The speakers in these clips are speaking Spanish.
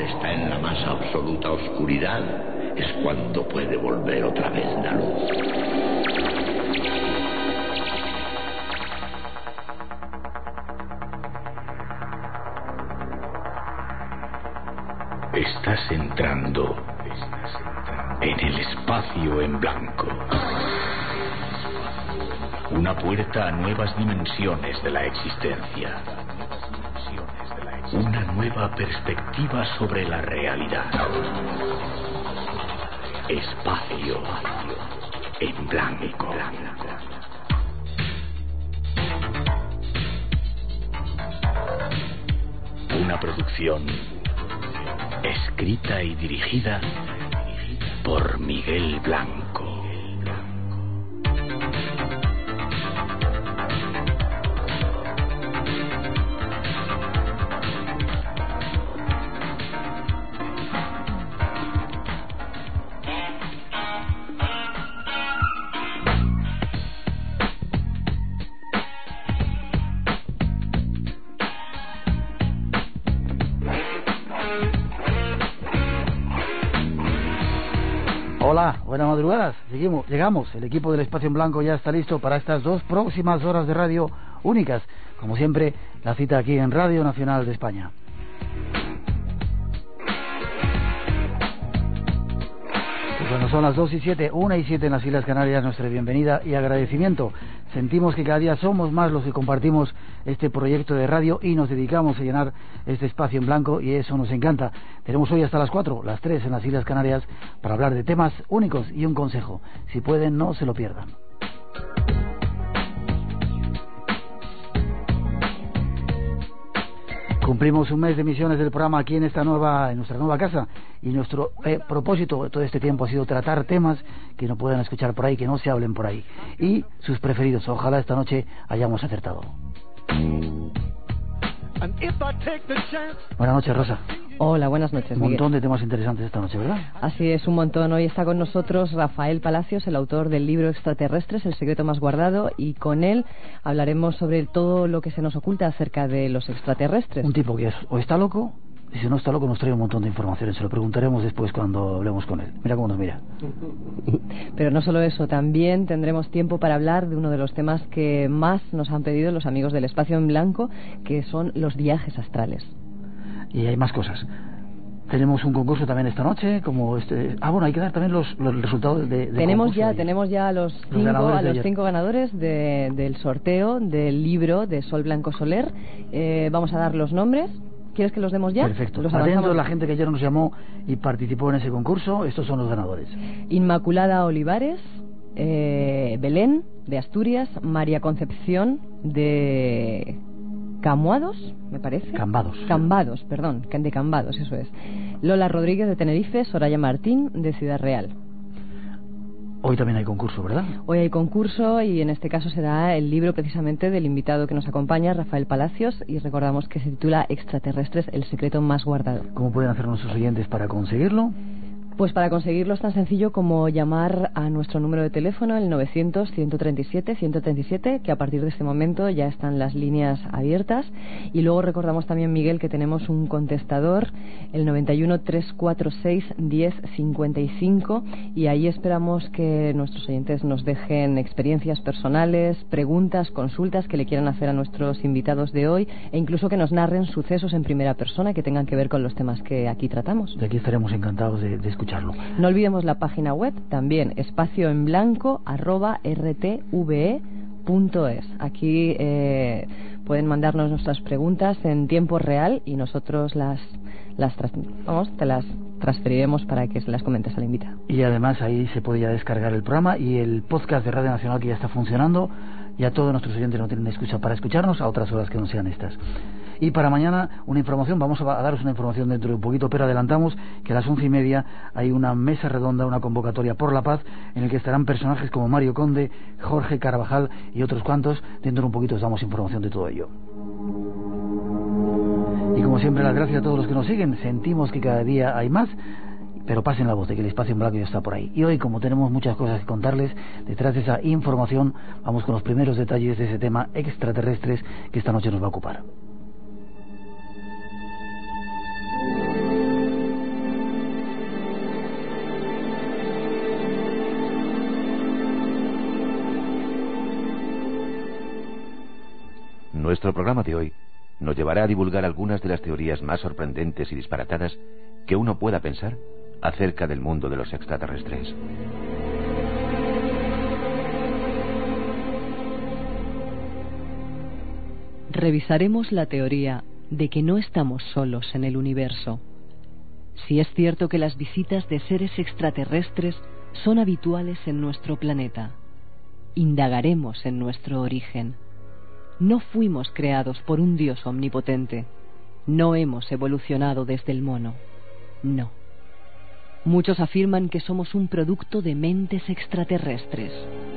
hombre está en la más absoluta oscuridad, es cuando puede volver otra vez la luz. Estás entrando en el espacio en blanco. Una puerta a nuevas dimensiones de la existencia. Una nueva perspectiva sobre la realidad. Espacio en blanco. Una producción escrita y dirigida por Miguel Blanco. Hola, buenas madrugadas. Llegamos. El equipo del Espacio en Blanco ya está listo para estas 2 próximas horas de radio únicas. Como siempre, la cita aquí en Radio Nacional de España. Pues bueno, son las 2:07, 1:07 en las Islas Canarias. Nuestra bienvenida y agradecimiento. Sentimos que cada día somos más los que compartimos este proyecto de radio y nos dedicamos a llenar este espacio en blanco, y eso nos encanta. Tenemos hoy hasta las 4, las 3 en las Islas Canarias, para hablar de temas únicos y un consejo. Si pueden, no se lo pierdan. Cumplimos un mes de emisiones del programa aquí en nuestra nueva casa, y nuestro propósito de todo este tiempo ha sido tratar temas que no puedan escuchar por ahí, que no se hablen por ahí, y sus preferidos. Ojalá esta noche hayamos acertado. Buenas noches, Rosa. Hola, buenas noches, Miguel. Un montón de temas interesantes esta noche, ¿verdad? Así es, un montón. Hoy está con nosotros Rafael Palacios, el autor del libro Extraterrestres, el secreto más guardado, y con él hablaremos sobre todo lo que se nos oculta acerca de los extraterrestres. Un tipo que o está loco, y si no está loco nos trae un montón de informaciones. Se lo preguntaremos después cuando hablemos con él. Mira cómo nos mira. Pero no solo eso, también tendremos tiempo para hablar de uno de los temas que más nos han pedido los amigos del Espacio en Blanco, que son los viajes astrales. Y hay más cosas. Tenemos un concurso también esta noche, como este. Bueno, hay que dar también los resultados de tenemos concurso. ya a los 5 ganadores del sorteo del libro de Sol Blanco Soler. Vamos a dar los nombres. ¿Quieres que los demos ya? Perfecto. Atentos, la gente que ayer nos llamó y participó en ese concurso. Estos son los ganadores: Inmaculada Olivares, Belén de Asturias, María Concepción de Cambados, me parece. Cambados, perdón, de Cambados, eso es. Lola Rodríguez de Tenerife, Soraya Martín de Ciudad Real. Hoy también hay concurso, ¿verdad? Hoy hay concurso, y en este caso será el libro precisamente del invitado que nos acompaña, Rafael Palacios, y recordamos que se titula Extraterrestres, el secreto más guardado. ¿Cómo pueden hacer nuestros oyentes para conseguirlo? Pues para conseguirlo es tan sencillo como llamar a nuestro número de teléfono, el 900-137-137, que a partir de este momento ya están las líneas abiertas. Y luego recordamos también, Miguel, que tenemos un contestador, el 91-346-1055, y ahí esperamos que nuestros oyentes nos dejen experiencias personales, preguntas, consultas que le quieran hacer a nuestros invitados de hoy, e incluso que nos narren sucesos en primera persona que tengan que ver con los temas que aquí tratamos. De aquí estaremos encantados de escucharlo. No olvidemos la página web también, espacioenblanco@rtve.es. Aquí pueden mandarnos nuestras preguntas en tiempo real y nosotros te las transferiremos para que se las comentes al invitado. Y además ahí se puede ya descargar el programa y el podcast de Radio Nacional, que ya está funcionando. Ya todos nuestros oyentes no tienen excusa para escucharnos a otras horas que no sean estas. Y para mañana una información, vamos a daros una información dentro de un poquito, pero adelantamos que a las 11:30 hay una mesa redonda, una convocatoria por la paz, en el que estarán personajes como Mario Conde, Jorge Carvajal y otros cuantos. Dentro de un poquito os damos información de todo ello. Y como siempre, las gracias a todos los que nos siguen. Sentimos que cada día hay más, pero pasen la voz de que el Espacio en Blanco ya está por ahí. Y hoy, como tenemos muchas cosas que contarles, detrás de esa información vamos con los primeros detalles de ese tema extraterrestres que esta noche nos va a ocupar. Nuestro programa de hoy nos llevará a divulgar algunas de las teorías más sorprendentes y disparatadas que uno pueda pensar acerca del mundo de los extraterrestres. Revisaremos la teoría de que no estamos solos en el universo. Si es cierto que las visitas de seres extraterrestres son habituales en nuestro planeta, indagaremos en nuestro origen. No fuimos creados por un Dios omnipotente. No hemos evolucionado desde el mono. No. Muchos afirman que somos un producto de mentes extraterrestres.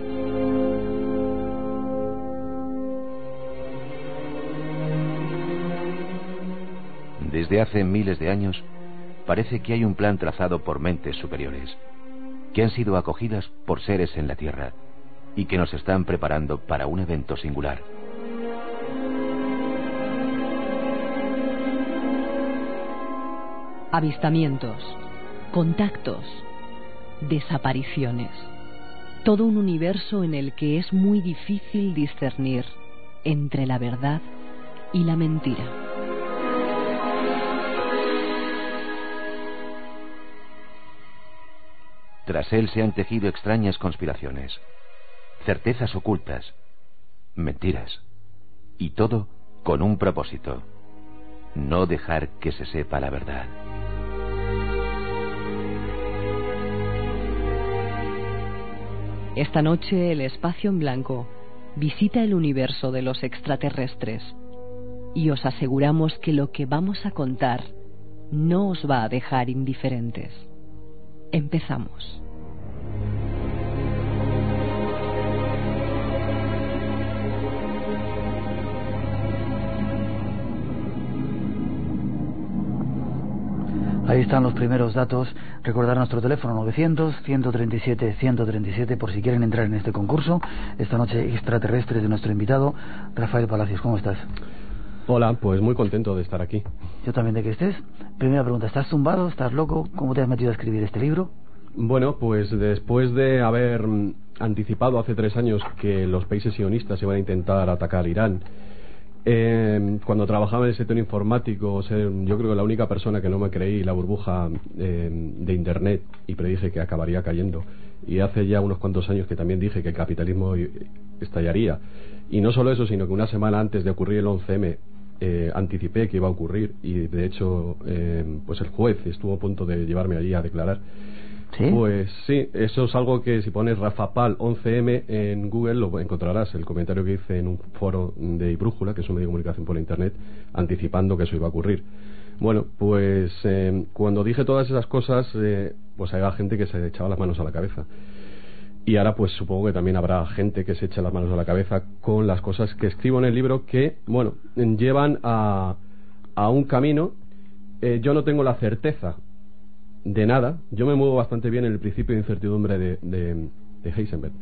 Desde hace miles de años, parece que hay un plan trazado por mentes superiores, que han sido acogidas por seres en la Tierra y que nos están preparando para un evento singular. Avistamientos, contactos, desapariciones. Todo un universo en el que es muy difícil discernir entre la verdad y la mentira. Tras él se han tejido extrañas conspiraciones, certezas ocultas, mentiras, y todo con un propósito: no dejar que se sepa la verdad. Esta noche el Espacio en Blanco visita el universo de los extraterrestres y os aseguramos que lo que vamos a contar no os va a dejar indiferentes. Empezamos. Ahí están los primeros datos. Recordar nuestro teléfono 900-137-137 por si quieren entrar en este concurso. Esta noche extraterrestres de nuestro invitado Rafael Palacios. ¿Cómo estás? Hola, pues muy contento de estar aquí. Yo también de que estés. Primera pregunta, ¿estás zumbado? ¿Estás loco? ¿Cómo te has metido a escribir este libro? Bueno, pues después de haber anticipado hace 3 años que los países sionistas iban a intentar atacar Irán, cuando trabajaba en el sector informático, yo creo que la única persona que no me creí la burbuja de internet y predije que acabaría cayendo. Y hace ya unos cuantos años que también dije que el capitalismo estallaría. Y no solo eso, sino que una semana antes de ocurrir el 11M anticipé que iba a ocurrir, y de hecho pues el juez estuvo a punto de llevarme allí a declarar. ¿Sí? Pues sí, eso es algo que si pones Rafa Pal 11M en Google lo encontrarás, el comentario que hice en un foro de Ibrújula, que es un medio de comunicación por internet, anticipando que eso iba a ocurrir. Bueno, pues cuando dije todas esas cosas, pues había gente que se echaba las manos a la cabeza. Y ahora pues supongo que también habrá gente que se eche las manos a la cabeza con las cosas que escribo en el libro que, bueno, llevan a un camino. Yo no tengo la certeza de nada. Yo me muevo bastante bien en el principio de incertidumbre de Heisenberg,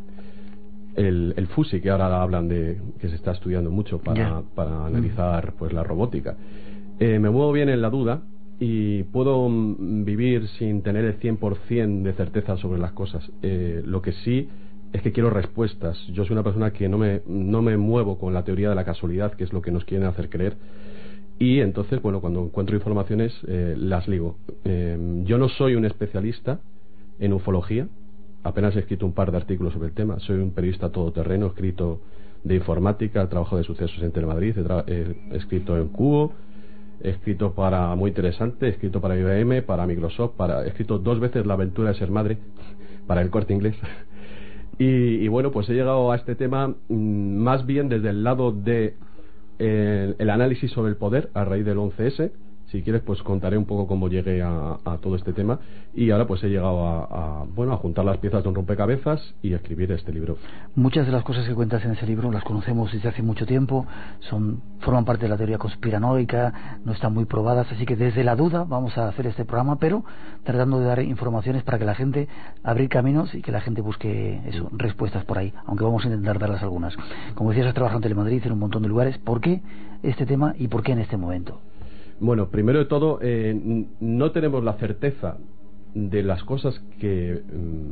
el FUSI, que ahora hablan de que se está estudiando mucho para analizar pues la robótica. Me muevo bien en la duda y puedo vivir sin tener el 100% de certeza sobre las cosas. Lo que sí es que quiero respuestas. Yo soy una persona que no me muevo con la teoría de la casualidad, que es lo que nos quieren hacer creer. Y entonces, bueno, cuando encuentro informaciones las ligo. Yo no soy un especialista en ufología, apenas he escrito un par de artículos sobre el tema. Soy un periodista todoterreno, he escrito de informática, trabajo de sucesos en Telemadrid, he escrito en Cubo, he escrito para Muy Interesante, he escrito para IBM, para Microsoft, he escrito 2 veces La aventura de ser madre para El Corte Inglés. Y bueno, pues he llegado a este tema más bien desde el lado de el análisis sobre el poder a raíz del 11S. Si quieres, pues contaré un poco cómo llegué a todo este tema. Y ahora pues he llegado a juntar las piezas de un rompecabezas y a escribir este libro. Muchas de las cosas que cuentas en ese libro las conocemos desde hace mucho tiempo, forman parte de la teoría conspiranoica, no están muy probadas, así que desde la duda vamos a hacer este programa, pero tratando de dar informaciones para que la gente, abrir caminos y que la gente busque respuestas por ahí, aunque vamos a intentar darlas algunas. Como decías, has trabajado en Telemadrid, en un montón de lugares. ¿Por qué este tema y por qué en este momento? Bueno, primero de todo, no tenemos la certeza de las cosas de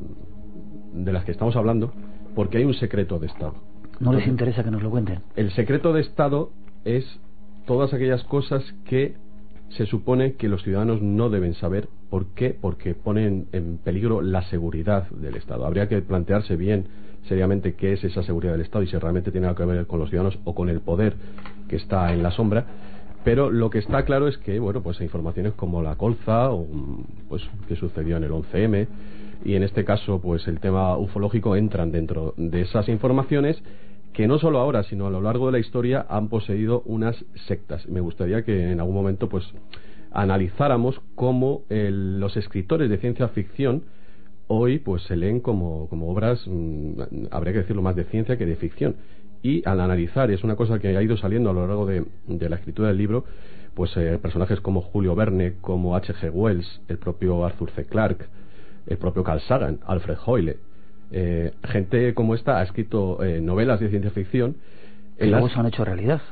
las que estamos hablando, porque hay un secreto de Estado. ¿No les interesa que nos lo cuenten? El secreto de Estado es todas aquellas cosas que se supone que los ciudadanos no deben saber. ¿Por qué? Porque ponen en peligro la seguridad del Estado. Habría que plantearse bien, seriamente, qué es esa seguridad del Estado y si realmente tiene algo que ver con los ciudadanos o con el poder que está en la sombra. Pero lo que está claro es que, bueno, pues informaciones como la colza, o pues que sucedió en el 11M, y en este caso, pues el tema ufológico, entran dentro de esas informaciones que no solo ahora, sino a lo largo de la historia han poseído unas sectas. Me gustaría que en algún momento, pues, analizáramos cómo los escritores de ciencia ficción hoy, pues, se leen como obras, habría que decirlo, más de ciencia que de ficción. Y al analizar, es una cosa que ha ido saliendo a lo largo de la escritura del libro, pues personajes como Julio Verne, como H.G. Wells, el propio Arthur C. Clarke, el propio Carl Sagan, Alfred Hoyle, gente como esta ha escrito novelas de ciencia ficción que luego se han hecho realidad.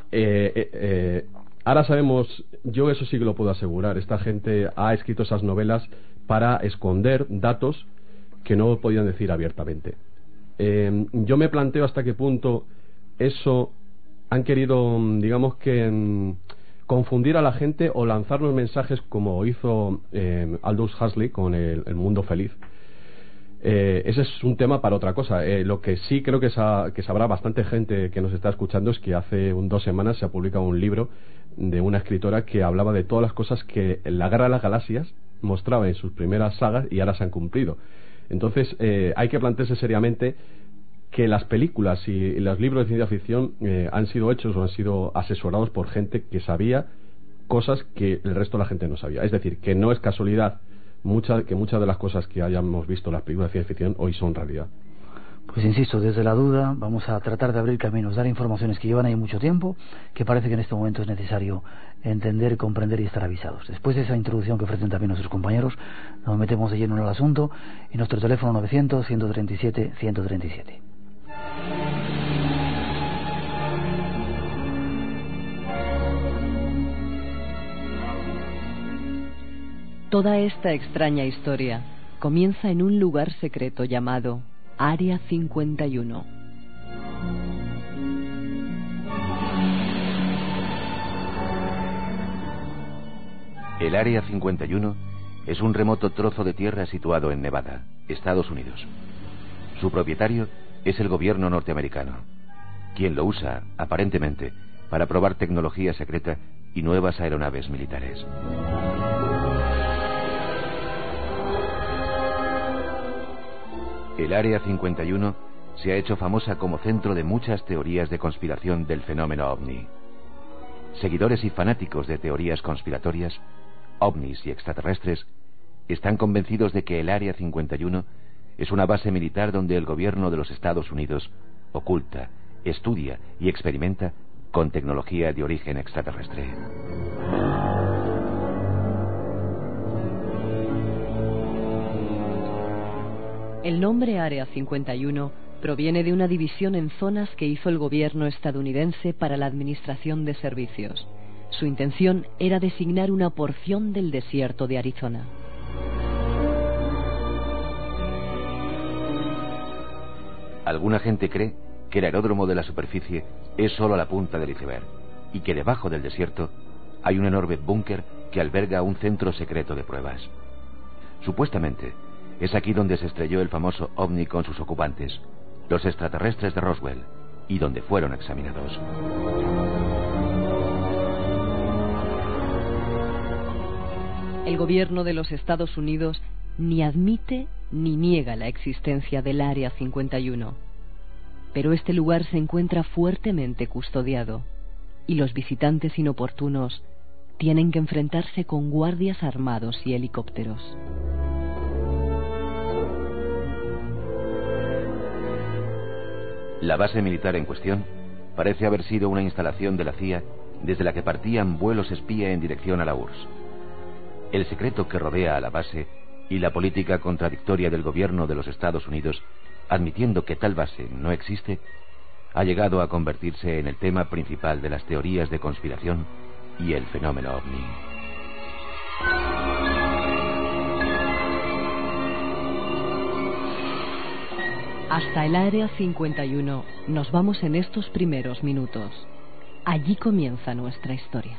Ahora sabemos, yo eso sí que lo puedo asegurar, esta gente ha escrito esas novelas para esconder datos que no podían decir abiertamente. Yo me planteo hasta qué punto eso han querido, digamos que, confundir a la gente o lanzarnos mensajes como hizo Aldous Huxley con el Mundo Feliz. Ese es un tema para otra cosa. Lo que sí creo que sabrá bastante gente que nos está escuchando es que hace 2 semanas se ha publicado un libro de una escritora que hablaba de todas las cosas que la Guerra de las Galaxias mostraba en sus primeras sagas y ahora se han cumplido. Entonces hay que plantearse seriamente que las películas y los libros de ciencia ficción han sido hechos o han sido asesorados por gente que sabía cosas que el resto de la gente no sabía. Es decir, que no es casualidad que muchas de las cosas que hayamos visto en las películas de ciencia ficción hoy son realidad. Pues insisto, desde la duda vamos a tratar de abrir caminos, dar informaciones que llevan ahí mucho tiempo, que parece que en este momento es necesario entender, comprender y estar avisados. Después de esa introducción que ofrecen también nuestros compañeros, nos metemos de lleno en el asunto y nuestro teléfono 900-137-137. Toda esta extraña historia comienza en un lugar secreto llamado Área 51. El Área 51 es un remoto trozo de tierra situado en Nevada, Estados Unidos. Su propietario es el gobierno norteamericano, quien lo usa, aparentemente, para probar tecnología secreta y nuevas aeronaves militares. El Área 51 se ha hecho famosa como centro de muchas teorías de conspiración del fenómeno ovni. Seguidores y fanáticos de teorías conspiratorias, ovnis y extraterrestres, están convencidos de que el Área 51 es una base militar donde el gobierno de los Estados Unidos oculta, estudia y experimenta con tecnología de origen extraterrestre. El nombre Área 51 proviene de una división en zonas que hizo el gobierno estadounidense para la administración de servicios. Su intención era designar una porción del desierto de Arizona. Alguna gente cree que el aeródromo de la superficie es solo la punta del iceberg y que debajo del desierto hay un enorme búnker que alberga un centro secreto de pruebas. Supuestamente, es aquí donde se estrelló el famoso ovni con sus ocupantes, los extraterrestres de Roswell, y donde fueron examinados. El gobierno de los Estados Unidos ni admite ni niega la existencia del Área 51. Pero este lugar se encuentra fuertemente custodiado, y los visitantes inoportunos tienen que enfrentarse con guardias armados y helicópteros. La base militar en cuestión parece haber sido una instalación de la CIA desde la que partían vuelos espía en dirección a la URSS. El secreto que rodea a la base y la política contradictoria del gobierno de los Estados Unidos, admitiendo que tal base no existe, ha llegado a convertirse en el tema principal de las teorías de conspiración y el fenómeno ovni. Hasta el Área 51 nos vamos en estos primeros minutos. Allí comienza nuestra historia.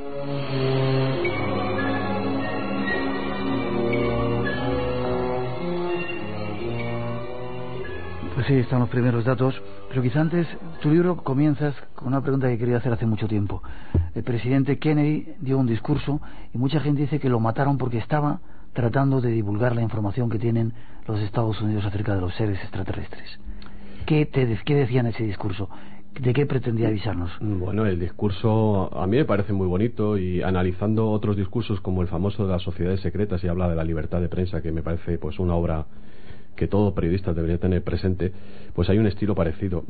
Pues sí, están los primeros datos, pero quizá antes, tu libro comienzas con una pregunta que quería hacer hace mucho tiempo. El presidente Kennedy dio un discurso y mucha gente dice que lo mataron porque estaba tratando de divulgar la información que tienen los Estados Unidos acerca de los seres extraterrestres. ¿Qué decía en ese discurso? ¿De qué pretendía avisarnos? Bueno, el discurso a mí me parece muy bonito, y analizando otros discursos como el famoso de las sociedades secretas, y habla de la libertad de prensa, que me parece pues una obra que todo periodista debería tener presente, pues hay un estilo parecido.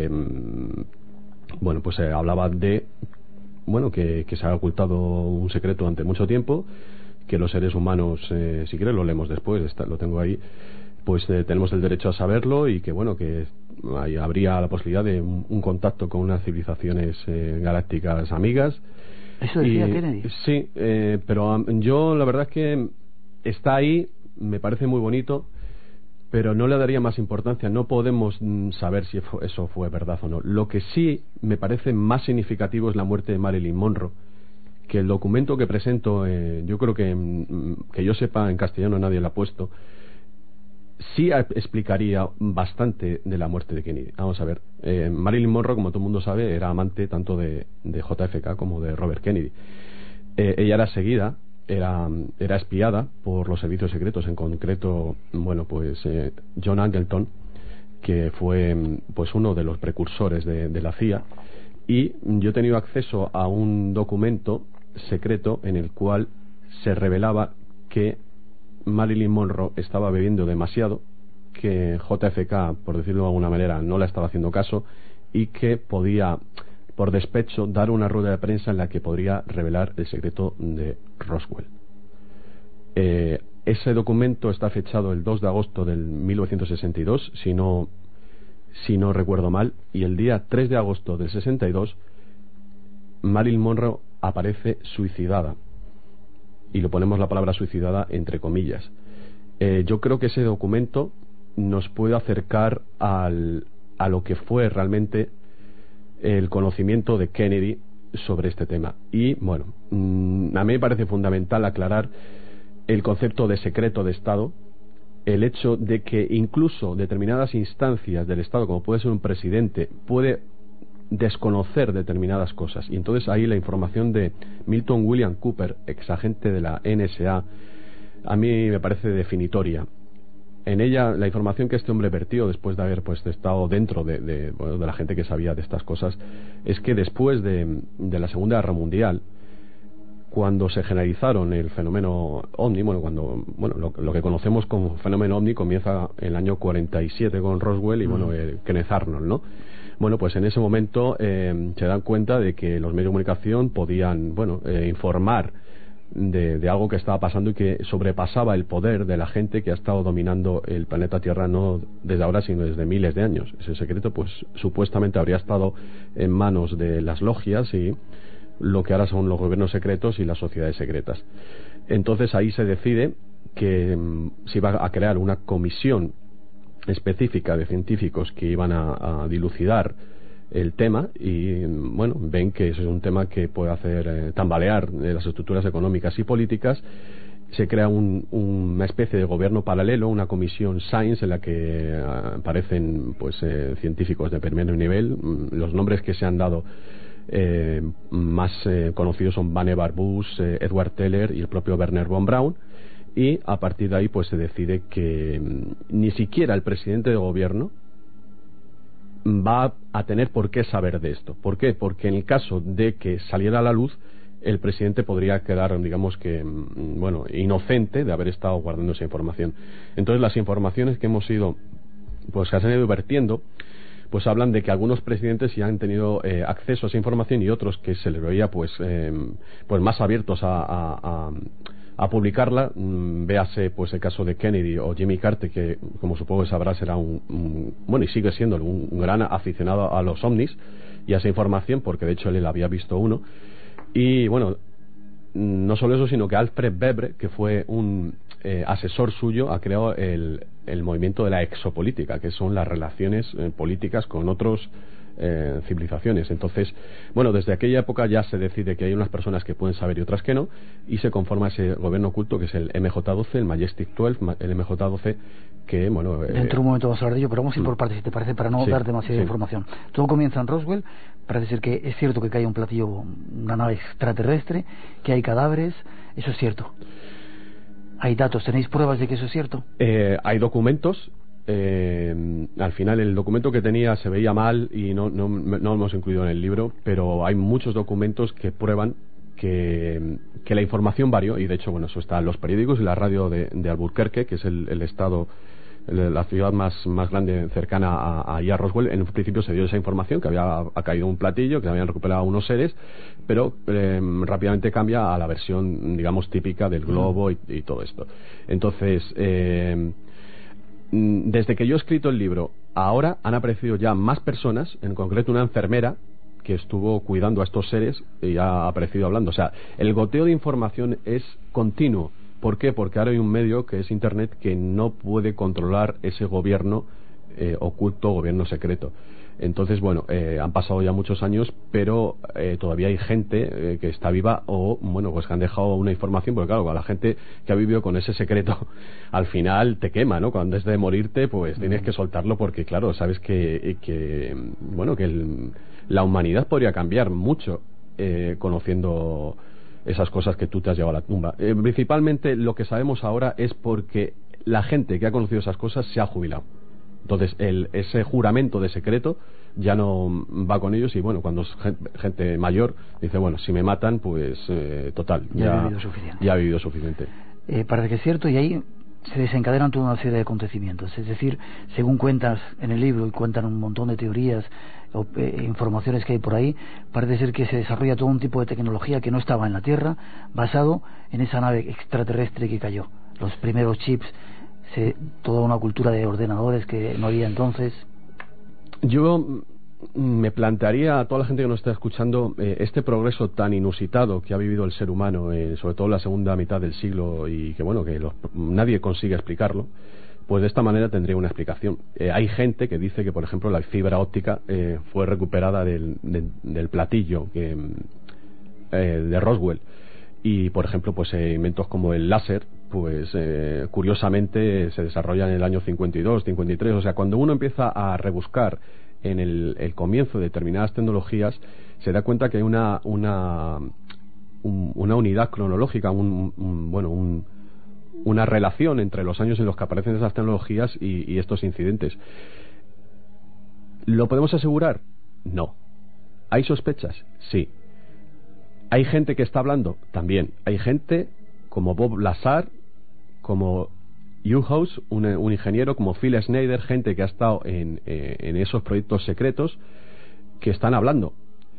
Bueno, pues hablaba de que se ha ocultado un secreto durante mucho tiempo, que los seres humanos, si quieres lo leemos después, lo tengo ahí, pues tenemos el derecho a saberlo, y que bueno, que habría la posibilidad de un contacto con unas civilizaciones galácticas amigas. Eso decía Kennedy. Sí, pero yo la verdad es que está ahí, me parece muy bonito, pero no le daría más importancia. No podemos saber si eso fue verdad o no. Lo que sí me parece más significativo es la muerte de Marilyn Monroe, que el documento que presento, yo creo que yo sepa, en castellano nadie lo ha puesto, sí explicaría bastante de la muerte de Kennedy. Vamos a ver, Marilyn Monroe, como todo el mundo sabe, era amante tanto de JFK como de Robert Kennedy. Ella era seguida, era espiada por los servicios secretos, en concreto, bueno, pues John Angleton, que fue pues uno de los precursores de la CIA, y yo he tenido acceso a un documento secreto en el cual se revelaba que Marilyn Monroe estaba bebiendo demasiado, que JFK, por decirlo de alguna manera, no le estaba haciendo caso, y que podía, por despecho, dar una rueda de prensa en la que podría revelar el secreto de Roswell. Ese documento está fechado el 2 de agosto del 1962, si no recuerdo mal, y el día 3 de agosto del 62 Marilyn Monroe aparece suicidada, y lo ponemos la palabra suicidada entre comillas. Yo creo que ese documento nos puede acercar a lo que fue realmente el conocimiento de Kennedy sobre este tema. Y bueno, a mí me parece fundamental aclarar el concepto de secreto de Estado, el hecho de que incluso determinadas instancias del Estado, como puede ser un presidente, puede desconocer determinadas cosas, y entonces ahí la información de Milton William Cooper, exagente de la NSA, a mí me parece definitoria. En ella, la información que este hombre vertió después de haber pues estado dentro de la gente que sabía de estas cosas, es que después de la Segunda Guerra Mundial, cuando se generalizaron el fenómeno OVNI, lo que conocemos como fenómeno OVNI comienza en el año 47 con Roswell y Kenneth Arnold, ¿no? Bueno, pues en ese momento se dan cuenta de que los medios de comunicación podían, informar de algo que estaba pasando y que sobrepasaba el poder de la gente que ha estado dominando el planeta Tierra no desde ahora, sino desde miles de años. Ese secreto, pues supuestamente habría estado en manos de las logias y lo que ahora son los gobiernos secretos y las sociedades secretas. Entonces ahí se decide que se iba a crear una comisión específica de científicos que iban a dilucidar el tema, y bueno, ven que eso es un tema que puede hacer tambalear las estructuras económicas y políticas. Se crea una especie de gobierno paralelo, una comisión Science, en la que aparecen científicos de primer nivel. Los nombres que se han dado más conocidos son Vannevar Bush, Edward Teller y el propio Wernher von Braun. Y a partir de ahí pues se decide que ni siquiera el presidente de gobierno va a tener por qué saber de esto. ¿Por qué? Porque en el caso de que saliera a la luz, el presidente podría quedar, digamos que, inocente de haber estado guardando esa información. Entonces las informaciones que hemos ido, que se han ido vertiendo, pues hablan de que algunos presidentes ya han tenido acceso a esa información, y otros que se les veía pues más abiertos a publicarla. Véase pues el caso de Kennedy o Jimmy Carter, que como supongo que sabrás era y sigue siendo un gran aficionado a los ovnis y a esa información, porque de hecho él había visto uno. Y bueno, no solo eso, sino que Alfred Webre, que fue un asesor suyo, ha creado el movimiento de la exopolítica, que son las relaciones políticas con otros civilizaciones. Entonces, bueno, desde aquella época ya se decide que hay unas personas que pueden saber y otras que no, y se conforma ese gobierno oculto que es el MJ-12, el Majestic 12, el MJ-12, que, bueno... Dentro de un momento vamos a hablar de ello, pero vamos a ir por partes, si te parece, para no dar demasiada información. Todo comienza en Roswell. Parece ser que es cierto que cae un platillo, una nave extraterrestre, que hay cadáveres. ¿Eso es cierto? ¿Hay datos? ¿Tenéis pruebas de que eso es cierto? Hay documentos. Al final el documento que tenía se veía mal y no lo hemos incluido en el libro, pero hay muchos documentos que prueban que la información varió, y de hecho, bueno, eso está en los periódicos y la radio de Albuquerque, que es el estado, la ciudad más grande cercana a Roswell. En un principio se dio esa información, que ha caído un platillo, que habían recuperado unos seres, pero rápidamente cambia a la versión, digamos, típica del globo y todo esto. Entonces, desde que yo he escrito el libro, ahora han aparecido ya más personas, en concreto una enfermera que estuvo cuidando a estos seres y ha aparecido hablando. O sea, el goteo de información es continuo. ¿Por qué? Porque ahora hay un medio que es Internet que no puede controlar ese gobierno oculto, gobierno secreto. Entonces, bueno, han pasado ya muchos años, pero todavía hay gente que está viva o, bueno, pues que han dejado una información, porque claro, a la gente que ha vivido con ese secreto, al final te quema, ¿no? Cuando antes de morirte, pues tienes que soltarlo porque, claro, sabes que bueno, que la humanidad podría cambiar mucho conociendo esas cosas que tú te has llevado a la tumba. Principalmente lo que sabemos ahora es porque la gente que ha conocido esas cosas se ha jubilado. Entonces ese juramento de secreto ya no va con ellos, y bueno, cuando es gente mayor dice, bueno, si me matan, pues total, ya ha vivido suficiente. Parece que es cierto, y ahí se desencadenan toda una serie de acontecimientos. Es decir, según cuentas en el libro, y cuentan un montón de teorías o informaciones que hay por ahí, parece ser que se desarrolla todo un tipo de tecnología que no estaba en la Tierra, basado en esa nave extraterrestre que cayó. Los primeros chips, toda una cultura de ordenadores que no había entonces. Yo me plantearía a toda la gente que nos está escuchando este progreso tan inusitado que ha vivido el ser humano, sobre todo en la segunda mitad del siglo, y que bueno, que nadie consigue explicarlo, pues de esta manera tendría una explicación. Hay gente que dice que, por ejemplo, la fibra óptica fue recuperada del platillo de Roswell, y por ejemplo, pues inventos como el láser, pues curiosamente se desarrollan en el año 52, 53. O sea, cuando uno empieza a rebuscar en el comienzo de determinadas tecnologías, se da cuenta que hay una unidad cronológica, una relación entre los años en los que aparecen esas tecnologías y estos incidentes. ¿Lo podemos asegurar? No. ¿Hay sospechas? Sí. ¿Hay gente que está hablando? También. Hay gente como Bob Lazar, como Hugh House, un ingeniero, como Phil Schneider, gente que ha estado en esos proyectos secretos, que están hablando.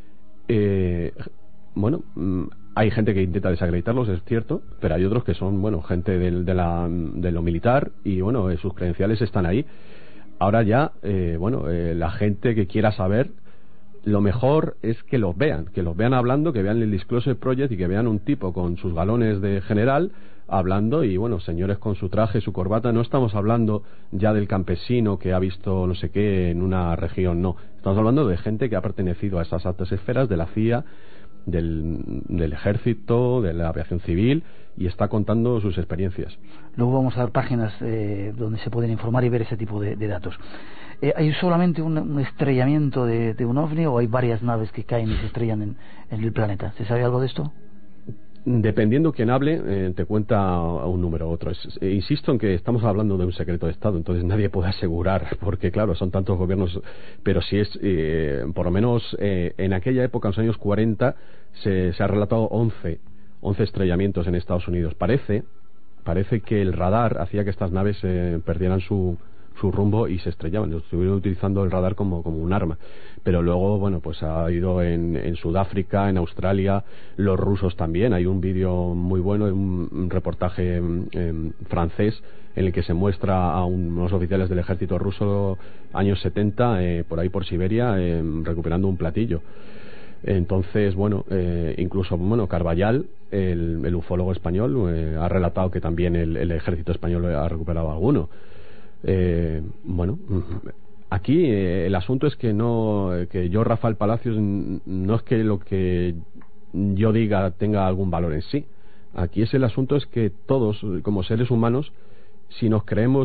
Bueno, hay gente que intenta desacreditarlos, es cierto, pero hay otros que son, bueno, gente de lo militar, y bueno, sus credenciales están ahí. Ahora ya, la gente que quiera saber, lo mejor es que los vean hablando, que vean el Disclosure Project y que vean un tipo con sus galones de general hablando, y bueno, señores con su traje, su corbata. No estamos hablando ya del campesino que ha visto no sé qué en una región, no. Estamos hablando de gente que ha pertenecido a esas altas esferas de la CIA, del ejército, de la aviación civil, y está contando sus experiencias. Luego vamos a dar páginas donde se pueden informar y ver ese tipo de datos. ¿Hay solamente un estrellamiento de un ovni, o hay varias naves que caen y se estrellan en el planeta? ¿Se sabe algo de esto? Dependiendo quién hable, te cuenta un número u otro. Insisto en que estamos hablando de un secreto de Estado, entonces nadie puede asegurar, porque claro, son tantos gobiernos, pero si es, por lo menos en aquella época, en los años 40, se ha relatado 11 estrellamientos en Estados Unidos. Parece que el radar hacía que estas naves perdieran su rumbo y se estrellaban. Estuvieron utilizando el radar como un arma, pero luego, bueno, pues ha ido en Sudáfrica, en Australia, los rusos también. Hay un vídeo muy bueno, un reportaje francés, en el que se muestra a unos oficiales del ejército ruso, años 70, por ahí por Siberia, recuperando un platillo. Entonces, bueno, incluso, bueno, Carballal, el ufólogo español, ha relatado que también el ejército español ha recuperado alguno. Bueno, aquí el asunto es que yo, Rafael Palacios, no es que lo que yo diga tenga algún valor en sí. Aquí el asunto es que todos, como seres humanos, si nos creemos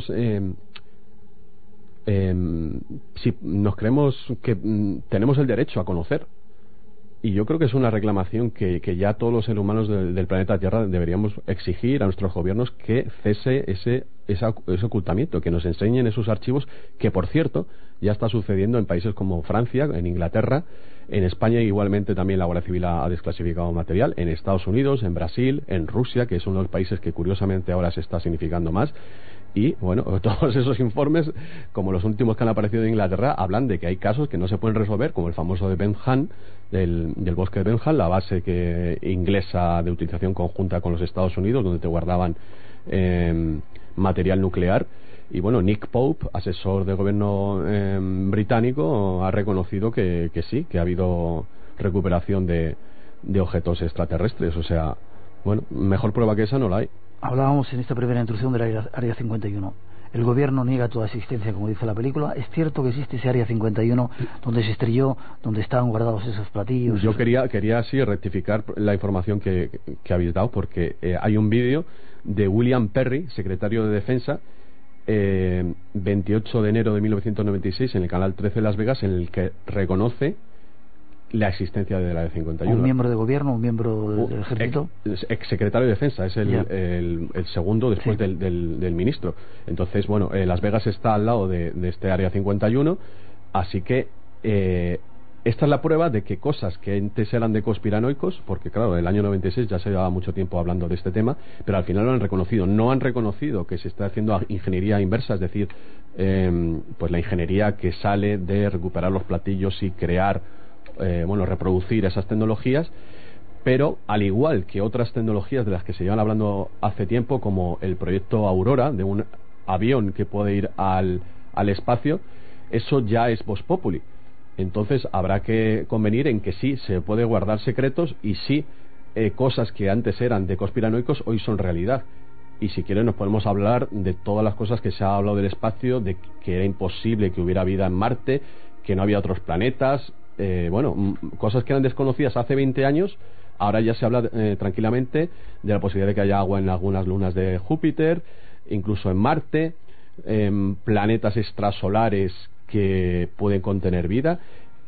que tenemos el derecho a conocer, y yo creo que es una reclamación que ya todos los seres humanos del planeta Tierra deberíamos exigir a nuestros gobiernos, que cese ese ocultamiento, que nos enseñen esos archivos, que por cierto ya está sucediendo en países como Francia, en Inglaterra, en España igualmente también la Guardia Civil ha desclasificado material, en Estados Unidos, en Brasil, en Rusia, que es uno de los países que curiosamente ahora se está significando más. Y bueno, todos esos informes, como los últimos que han aparecido en Inglaterra, hablan de que hay casos que no se pueden resolver, como el famoso de Bentham, del bosque de Bentham, la base inglesa de utilización conjunta con los Estados Unidos, donde te guardaban material nuclear. Y bueno, Nick Pope, asesor de gobierno británico, ha reconocido que sí, que ha habido recuperación de objetos extraterrestres. O sea, bueno, mejor prueba que esa no la hay. Hablábamos en esta primera introducción del Área 51. El gobierno niega toda existencia, como dice la película. ¿Es cierto que existe ese Área 51 donde se estrelló, donde estaban guardados esos platillos? Yo quería sí rectificar la información que habéis dado, porque hay un vídeo de William Perry, secretario de Defensa, 28 de enero de 1996, en el canal 13 de Las Vegas, en el que reconoce la existencia del Área 51. ¿Un miembro de gobierno, un miembro del ejército? Ex secretario de Defensa, es el segundo después sí. del ministro. Entonces, bueno, Las Vegas está al lado de este Área 51, así que esta es la prueba de que cosas que antes eran de conspiranoicos, porque claro, en el año 96 ya se llevaba mucho tiempo hablando de este tema, pero al final lo han reconocido. No han reconocido que se está haciendo ingeniería inversa, es decir, pues la ingeniería que sale de recuperar los platillos y crear, reproducir esas tecnologías, pero al igual que otras tecnologías de las que se llevan hablando hace tiempo, como el proyecto Aurora, de un avión que puede ir al espacio, eso ya es vox populi. Entonces habrá que convenir en que sí se puede guardar secretos, y sí cosas que antes eran de conspiranoicos hoy son realidad. Y si quieren nos podemos hablar de todas las cosas que se ha hablado del espacio, de que era imposible que hubiera vida en Marte, que no había otros planetas, cosas que eran desconocidas hace 20 años. Ahora ya se habla tranquilamente de la posibilidad de que haya agua en algunas lunas de Júpiter, incluso en Marte, planetas extrasolares que pueden contener vida.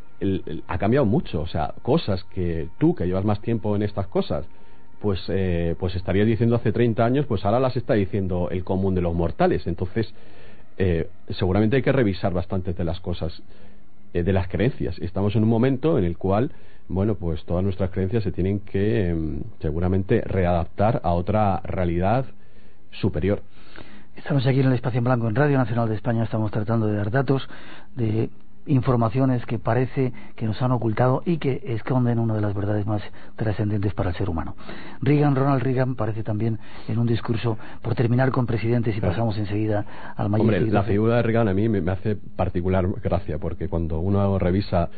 Ha cambiado mucho, o sea, cosas que tú, que llevas más tiempo en estas cosas, pues estarías diciendo hace 30 años, pues ahora las está diciendo el común de los mortales. Entonces seguramente hay que revisar bastantes de las cosas, de las creencias. Estamos en un momento en el cual, pues todas nuestras creencias se tienen que seguramente readaptar a otra realidad superior. Estamos aquí en el Espacio en Blanco, en Radio Nacional de España. Estamos tratando de dar datos de informaciones que parece que nos han ocultado y que esconden una de las verdades más trascendentes para el ser humano. Ronald Reagan parece también en un discurso, por terminar con presidentes y pasamos enseguida al mayor. Hombre, la figura de Reagan a mí me hace particular gracia, porque cuando uno revisa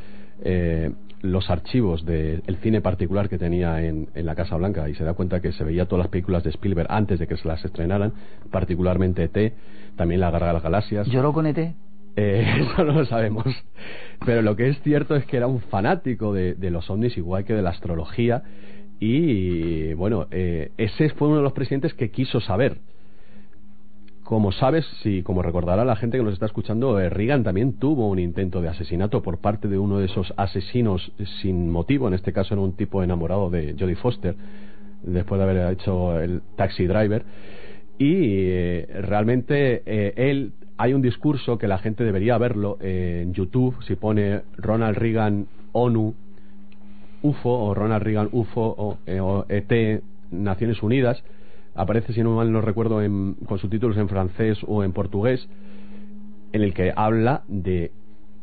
los archivos del cine particular que tenía en la Casa Blanca y se da cuenta que se veía todas las películas de Spielberg antes de que se las estrenaran, particularmente E.T., también La Guerra de las Galaxias. ¿Lloró con E.T.? Eso no lo sabemos, pero lo que es cierto es que era un fanático de los ovnis, igual que de la astrología, y ese fue uno de los presidentes que quiso saber. Como sabes, como recordará la gente que nos está escuchando, Reagan también tuvo un intento de asesinato por parte de uno de esos asesinos sin motivo. En este caso era un tipo enamorado de Jodie Foster, después de haber hecho el Taxi Driver. Y realmente hay un discurso que la gente debería verlo en YouTube. Si pone Ronald Reagan ONU UFO o Ronald Reagan UFO o ET Naciones Unidas, aparece, si no mal no recuerdo, con subtítulos en francés o en portugués, en el que habla de...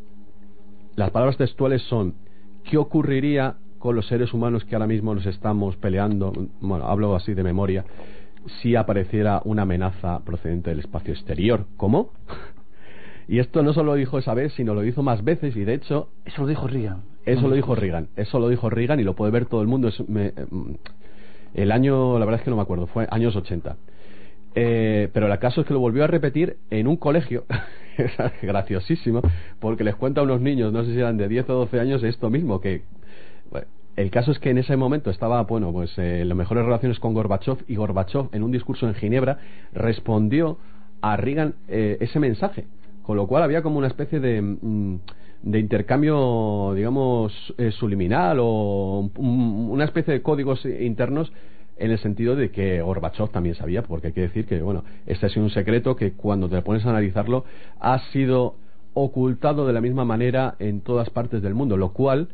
Las palabras textuales son: ¿qué ocurriría con los seres humanos que ahora mismo nos estamos peleando? Hablo así de memoria. Si apareciera una amenaza procedente del espacio exterior. ¿Cómo? Y esto no solo lo dijo esa vez, sino lo hizo más veces, y de hecho... Eso lo dijo Reagan. Eso lo dijo Reagan y lo puede ver todo el mundo. El año, la verdad es que no me acuerdo, fue años 80. Pero el caso es que lo volvió a repetir en un colegio. Es graciosísimo, porque les cuenta a unos niños, no sé si eran de 10 o 12 años, esto mismo, que... Bueno, el caso es que en ese momento estaba, bueno, pues las mejores relaciones con Gorbachev, y Gorbachev, en un discurso en Ginebra, respondió a Reagan ese mensaje, con lo cual había como una especie de intercambio, digamos, subliminal, o una especie de códigos internos, en el sentido de que Gorbachev también sabía, porque hay que decir que, bueno, este ha sido un secreto que cuando te pones a analizarlo ha sido ocultado de la misma manera en todas partes del mundo, lo cual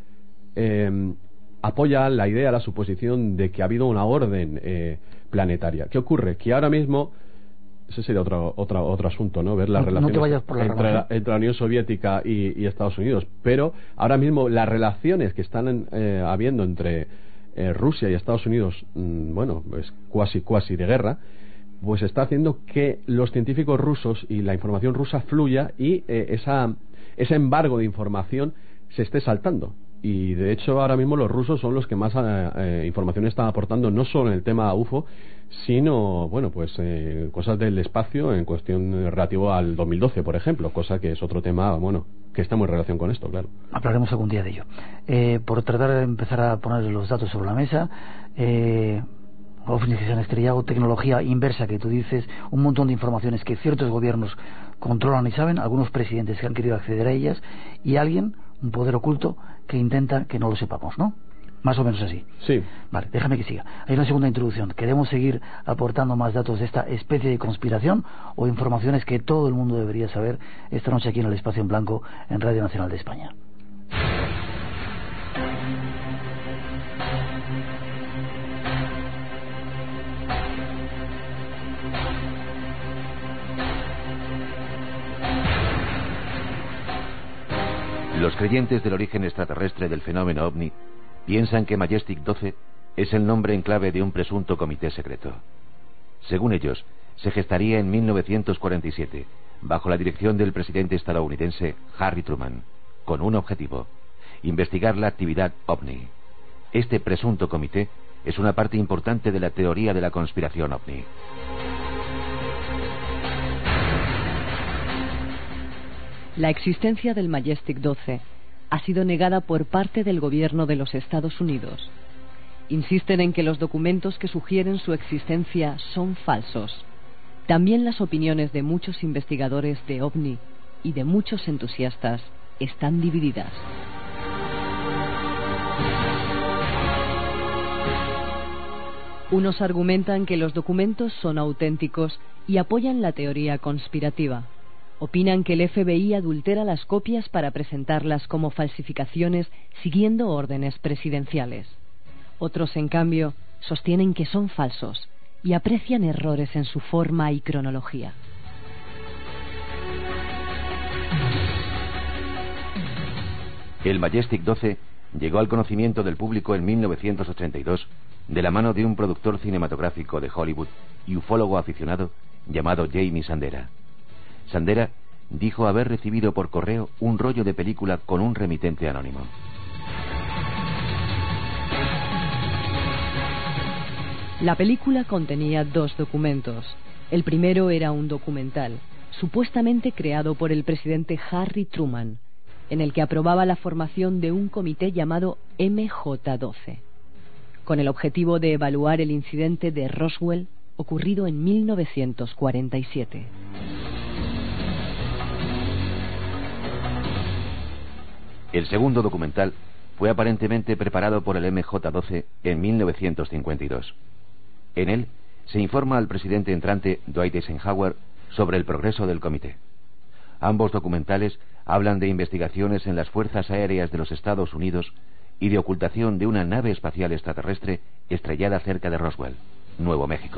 apoya la idea, la suposición de que ha habido una orden planetaria. ¿Qué ocurre? Que ahora mismo, ese sería otro asunto, ¿no? Ver las relaciones entre la Unión Soviética y Estados Unidos, pero ahora mismo las relaciones que están habiendo entre Rusia y Estados Unidos, bueno, pues cuasi de guerra, pues está haciendo que los científicos rusos y la información rusa fluya, y ese embargo de información se esté saltando. Y de hecho ahora mismo los rusos son los que más información están aportando, no solo en el tema UFO, sino, bueno, pues cosas del espacio en cuestión relativo al 2012, por ejemplo, cosa que es otro tema, bueno, que está muy en relación con esto, claro. Hablaremos algún día de ello. Por tratar de empezar a poner los datos sobre la mesa, ovnis que se han estrellado, tecnología inversa que tú dices, un montón de informaciones que ciertos gobiernos controlan y saben, algunos presidentes que han querido acceder a ellas, y alguien, un poder oculto, que intenta que no lo sepamos, ¿no? Más o menos así. Sí. Vale, déjame que siga. Hay una segunda introducción. ¿Queremos seguir aportando más datos de esta especie de conspiración o informaciones que todo el mundo debería saber esta noche aquí en el Espacio en Blanco en Radio Nacional de España? Los creyentes del origen extraterrestre del fenómeno OVNI piensan que Majestic 12 es el nombre en clave de un presunto comité secreto. Según ellos, se gestaría en 1947, bajo la dirección del presidente estadounidense Harry Truman, con un objetivo: investigar la actividad OVNI. Este presunto comité es una parte importante de la teoría de la conspiración OVNI. La existencia del Majestic 12 ha sido negada por parte del gobierno de los Estados Unidos. Insisten en que los documentos que sugieren su existencia son falsos. También las opiniones de muchos investigadores de OVNI y de muchos entusiastas están divididas. Unos argumentan que los documentos son auténticos y apoyan la teoría conspirativa. Opinan que el FBI adultera las copias para presentarlas como falsificaciones siguiendo órdenes presidenciales. Otros, en cambio, sostienen que son falsos y aprecian errores en su forma y cronología. El Majestic 12 llegó al conocimiento del público en 1982 de la mano de un productor cinematográfico de Hollywood y ufólogo aficionado llamado Jamie Sandera. Sandera dijo haber recibido por correo un rollo de película con un remitente anónimo. La película contenía 2 documentos. El primero era un documental, supuestamente creado por el presidente Harry Truman, en el que aprobaba la formación de un comité llamado MJ-12, con el objetivo de evaluar el incidente de Roswell ocurrido en 1947. El segundo documental fue aparentemente preparado por el MJ-12 en 1952. En él se informa al presidente entrante Dwight Eisenhower sobre el progreso del comité. Ambos documentales hablan de investigaciones en las fuerzas aéreas de los Estados Unidos y de ocultación de una nave espacial extraterrestre estrellada cerca de Roswell, Nuevo México.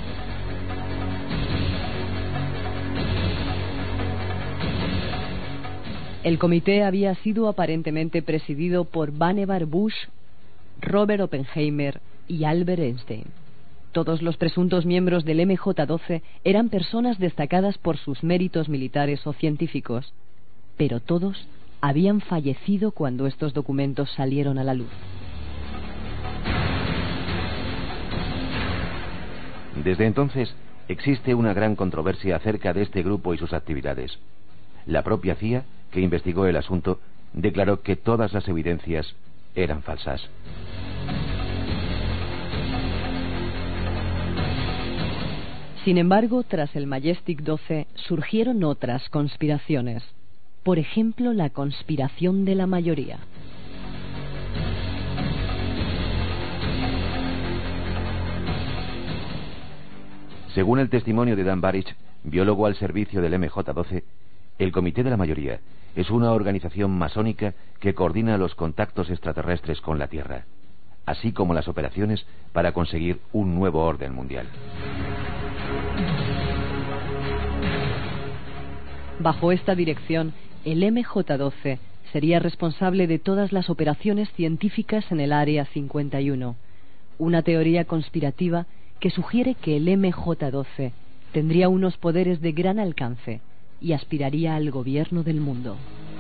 El comité había sido aparentemente presidido por Vannevar Bush, Robert Oppenheimer y Albert Einstein. Todos los presuntos miembros del MJ-12 eran personas destacadas por sus méritos militares o científicos, pero todos habían fallecido cuando estos documentos salieron a la luz. Desde entonces, Existe una gran controversia acerca de este grupo y sus actividades. La propia CIA, que investigó el asunto, declaró que todas las evidencias eran falsas. Sin embargo, tras el Majestic 12 surgieron otras conspiraciones. Por ejemplo, la conspiración de la mayoría. Según el testimonio de Dan Burridge, biólogo al servicio del MJ-12, el Comité de la Mayoría es una organización masónica que coordina los contactos extraterrestres con la Tierra, así como las operaciones para conseguir un nuevo orden mundial. Bajo esta dirección, el MJ-12 sería responsable de todas las operaciones científicas en el Área 51, una teoría conspirativa que sugiere que el MJ-12 tendría unos poderes de gran alcance y aspiraría al gobierno del mundo.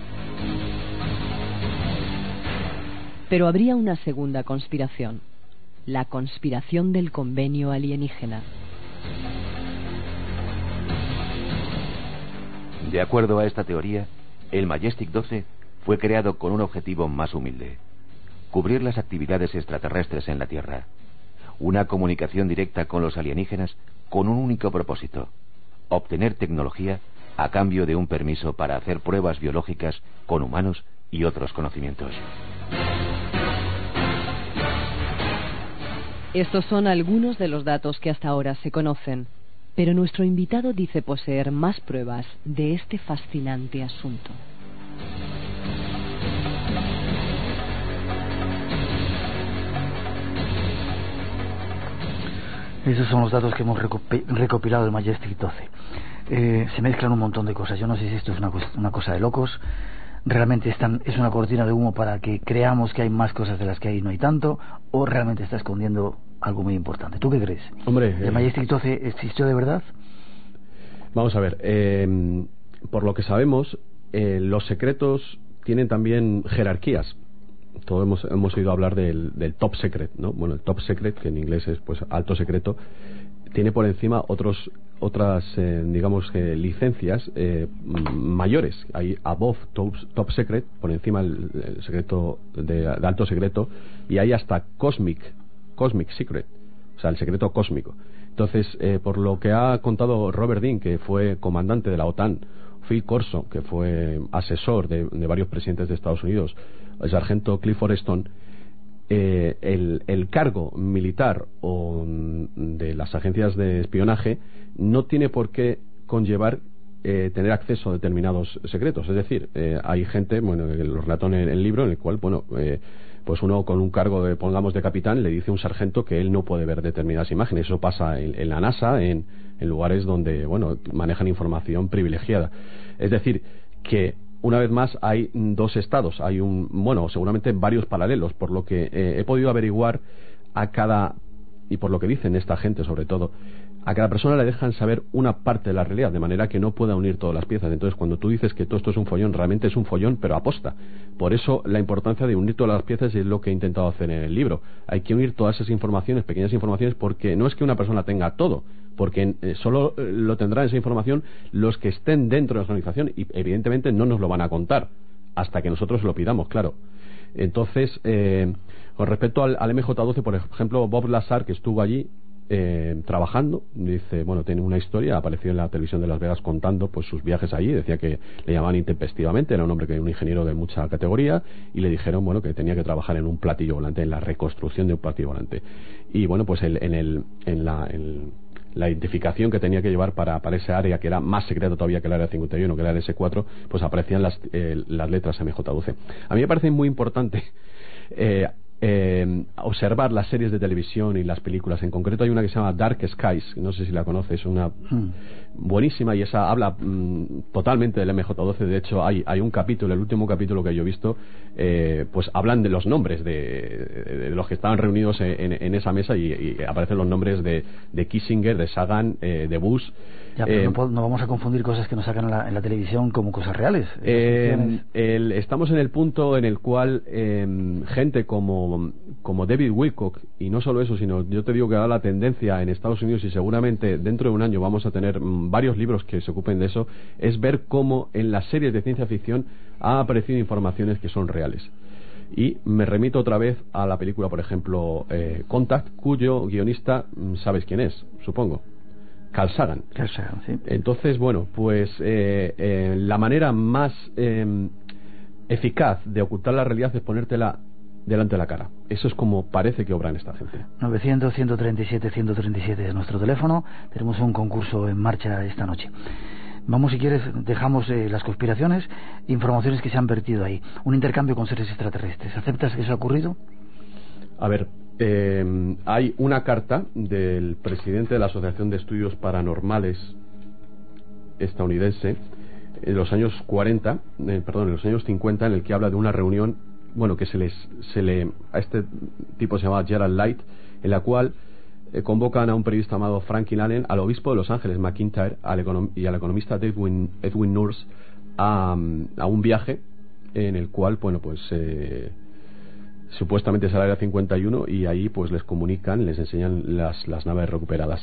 Pero habría una segunda conspiración, la conspiración del convenio alienígena. De acuerdo a esta teoría, el Majestic 12 fue creado con un objetivo más humilde: cubrir las actividades extraterrestres en la Tierra. Una comunicación directa con los alienígenas con un único propósito: obtener tecnología a cambio de un permiso para hacer pruebas biológicas con humanos y otros conocimientos. Estos son algunos de los datos que hasta ahora se conocen, pero nuestro invitado dice poseer más pruebas de este fascinante asunto. Esos son los datos que hemos recopilado del Majestic 12. Se mezclan un montón de cosas. Yo no sé si esto es una cosa de locos. Realmente es una cortina de humo para que creamos que hay más cosas de las que hay y no hay tanto, o realmente está escondiendo algo muy importante. ¿Tú qué crees? Hombre, ¿el Majestic 12 existió de verdad? Vamos a ver. Por lo que sabemos, los secretos tienen también jerarquías. Todos hemos oído hablar del top secret, ¿no? Bueno, el top secret, que en inglés es pues alto secreto, tiene por encima otras digamos licencias mayores. Hay above top secret, por encima el secreto de alto secreto, y hay hasta cosmic secret, o sea, el secreto cósmico. Entonces, por lo que ha contado Robert Dean, que fue comandante de la OTAN, Phil Corso, que fue asesor de varios presidentes de Estados Unidos, el sargento Clifford Stone, el cargo militar o de las agencias de espionaje no tiene por qué conllevar tener acceso a determinados secretos. Es decir, hay gente, bueno, lo relato en el libro, en el cual, bueno, pues uno con un cargo de, pongamos, de capitán, le dice a un sargento que él no puede ver determinadas imágenes. Eso pasa en la NASA, en lugares donde, bueno, manejan información privilegiada. Es decir, que una vez más hay dos estados, hay seguramente varios paralelos, por lo que he podido averiguar y por lo que dicen esta gente sobre todo, a cada persona le dejan saber una parte de la realidad, de manera que no pueda unir todas las piezas. Entonces, cuando tú dices que todo esto es un follón, realmente es un follón, pero aposta. Por eso la importancia de unir todas las piezas es lo que he intentado hacer en el libro. Hay que unir todas esas informaciones, pequeñas informaciones, porque no es que una persona tenga todo, porque solo lo tendrán esa información los que estén dentro de la organización, y evidentemente no nos lo van a contar hasta que nosotros lo pidamos, claro. Entonces, con respecto al MJ-12, por ejemplo, Bob Lazar, que estuvo allí trabajando, dice, bueno, tiene una historia, apareció en la televisión de Las Vegas contando pues sus viajes allí, decía que le llamaban intempestivamente, era un ingeniero de mucha categoría, y le dijeron, bueno, que tenía que trabajar en un platillo volante, en la reconstrucción de un platillo volante, y bueno, pues en la identificación que tenía que llevar para ese área, que era más secreta todavía que el área 51, que era el S4, pues aparecían las letras MJ-12. A mí me parece muy importante observar las series de televisión y las películas. En concreto hay una que se llama Dark Skies, no sé si la conoces, una buenísima, y esa habla totalmente del MJ-12. De hecho hay un capítulo, el último capítulo que yo he visto, pues hablan de los nombres de los que estaban reunidos en esa mesa, y aparecen los nombres de Kissinger, de Sagan, de Bush. Ya, pero no vamos a confundir cosas que nos sacan en la televisión como cosas reales. Estamos en el punto en el cual gente como como David Wilcock, y no solo eso, sino yo te digo que da la tendencia en Estados Unidos, y seguramente dentro de un año vamos a tener varios libros que se ocupen de eso, es ver cómo en las series de ciencia ficción han aparecido informaciones que son reales. Y me remito otra vez a la película, por ejemplo, Contact, cuyo guionista, ¿sabes quién es? Supongo. Carl Sagan. Carl Sagan, sí. Entonces, bueno, pues la manera más eficaz de ocultar la realidad es ponértela delante de la cara. Eso es como parece que obran esta gente. 900-137-137 es nuestro teléfono. Tenemos un concurso en marcha esta noche. Vamos, si quieres, dejamos las conspiraciones, informaciones que se han vertido ahí. Un intercambio con seres extraterrestres. ¿Aceptas que eso ha ocurrido? A ver, hay una carta del presidente de la Asociación de Estudios Paranormales estadounidense en los años 40, en los años 50, en el que habla de una reunión, bueno, que a este tipo se llamaba Gerald Light, en la cual convocan a un periodista llamado Franklin Allen, al obispo de Los Ángeles, McIntyre, y al economista Edwin Nurse a un viaje en el cual, bueno, pues supuestamente es el Área 51, y ahí pues les comunican, les enseñan las naves recuperadas.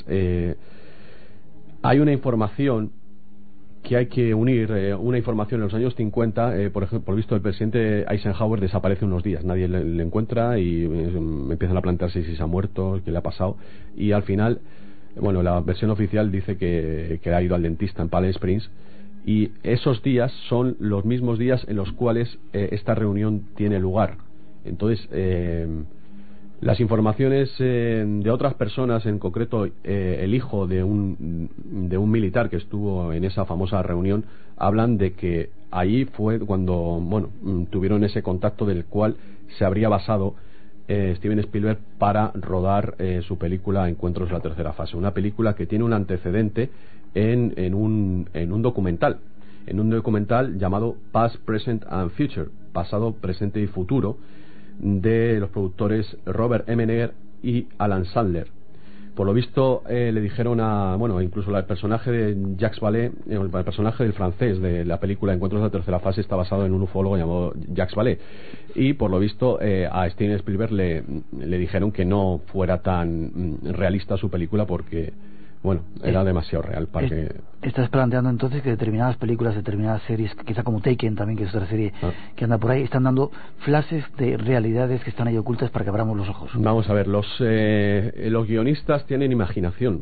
Hay una información que hay que unir, una información en los años 50, por ejemplo, por visto el presidente Eisenhower desaparece unos días, nadie le encuentra, y empiezan a plantearse si se ha muerto, qué le ha pasado, y al final, bueno, la versión oficial dice que ha ido al dentista en Palm Springs, y esos días son los mismos días en los cuales esta reunión tiene lugar. Entonces, las informaciones de otras personas, en concreto el hijo de un militar que estuvo en esa famosa reunión, hablan de que ahí fue cuando, bueno, tuvieron ese contacto del cual se habría basado Steven Spielberg para rodar su película Encuentros de la Tercera Fase, una película que tiene un antecedente en un documental llamado Past, Present and Future, pasado, presente y futuro, de los productores Robert Emmener y Alan Sandler. Por lo visto le dijeron incluso el personaje de Jacques Vallée, el personaje del francés de la película Encuentros de la Tercera Fase, está basado en un ufólogo llamado Jacques Vallée, y por lo visto a Steven Spielberg le dijeron que no fuera tan realista su película porque, bueno, era demasiado real para que... Estás planteando entonces que determinadas películas, determinadas series, quizá como Taken también, que es otra serie que anda por ahí, están dando flashes de realidades que están ahí ocultas para que abramos los ojos. Vamos a ver, los guionistas tienen imaginación.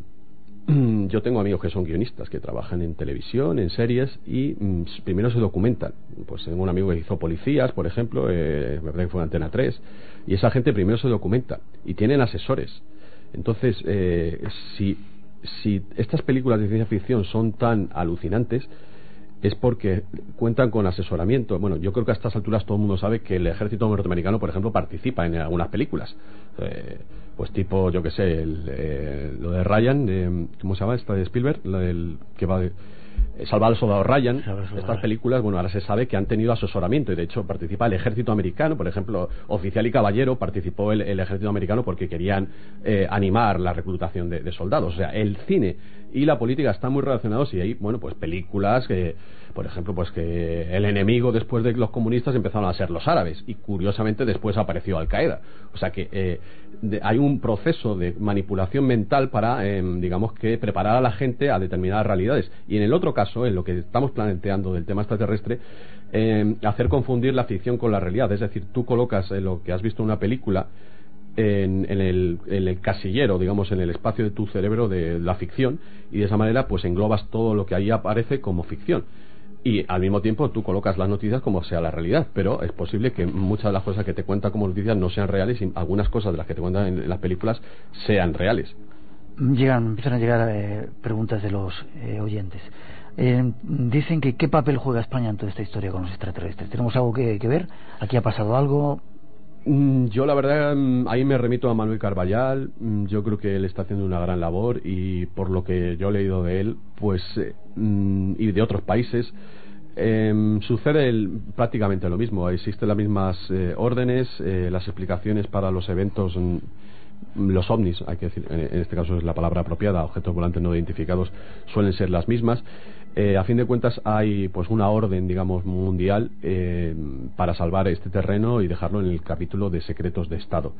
Yo tengo amigos que son guionistas, que trabajan en televisión, en series, y primero se documentan. Pues tengo un amigo que hizo Policías, por ejemplo, me parece que fue en Antena 3, y esa gente primero se documenta, y tienen asesores. Entonces, si estas películas de ciencia ficción son tan alucinantes, es porque cuentan con asesoramiento. Bueno, yo creo que a estas alturas todo el mundo sabe que el ejército norteamericano, por ejemplo, participa en algunas películas, pues tipo, yo que sé, lo de Ryan, ¿cómo se llama esta de Spielberg? La del que va de Salvar al Soldado Ryan. Estas películas, bueno, ahora se sabe que han tenido asesoramiento, y de hecho participa el ejército americano, por ejemplo, Oficial y Caballero, participó el ejército americano porque querían animar la reclutación de soldados. O sea, el cine y la política están muy relacionados, y hay, bueno, pues películas que, por ejemplo, pues que el enemigo después de los comunistas empezaron a ser los árabes, y curiosamente después apareció Al Qaeda. O sea que hay un proceso de manipulación mental para, digamos, que preparar a la gente a determinadas realidades. Y en el otro caso, en lo que estamos planteando del tema extraterrestre, hacer confundir la ficción con la realidad. Es decir, tú colocas lo que has visto en una película en el casillero, digamos, en el espacio de tu cerebro de la ficción, y de esa manera pues englobas todo lo que ahí aparece como ficción, y al mismo tiempo tú colocas las noticias como sea la realidad. Pero es posible que muchas de las cosas que te cuentan como noticias no sean reales, y algunas cosas de las que te cuentan en las películas sean reales. Empiezan a llegar preguntas de los oyentes. Dicen que ¿qué papel juega España en toda esta historia con los extraterrestres? ¿Tenemos algo que ver? ¿Aquí ha pasado algo? Yo la verdad ahí me remito a Manuel Carballal. Yo creo que él está haciendo una gran labor, y por lo que yo he leído de él, pues y de otros países, sucede prácticamente lo mismo. Existen las mismas órdenes, las explicaciones para los eventos los ovnis, hay que decir, en este caso es la palabra apropiada, objetos volantes no identificados, suelen ser las mismas. A fin de cuentas hay pues una orden, digamos, mundial para salvar este terreno y dejarlo en el capítulo de secretos de Estado.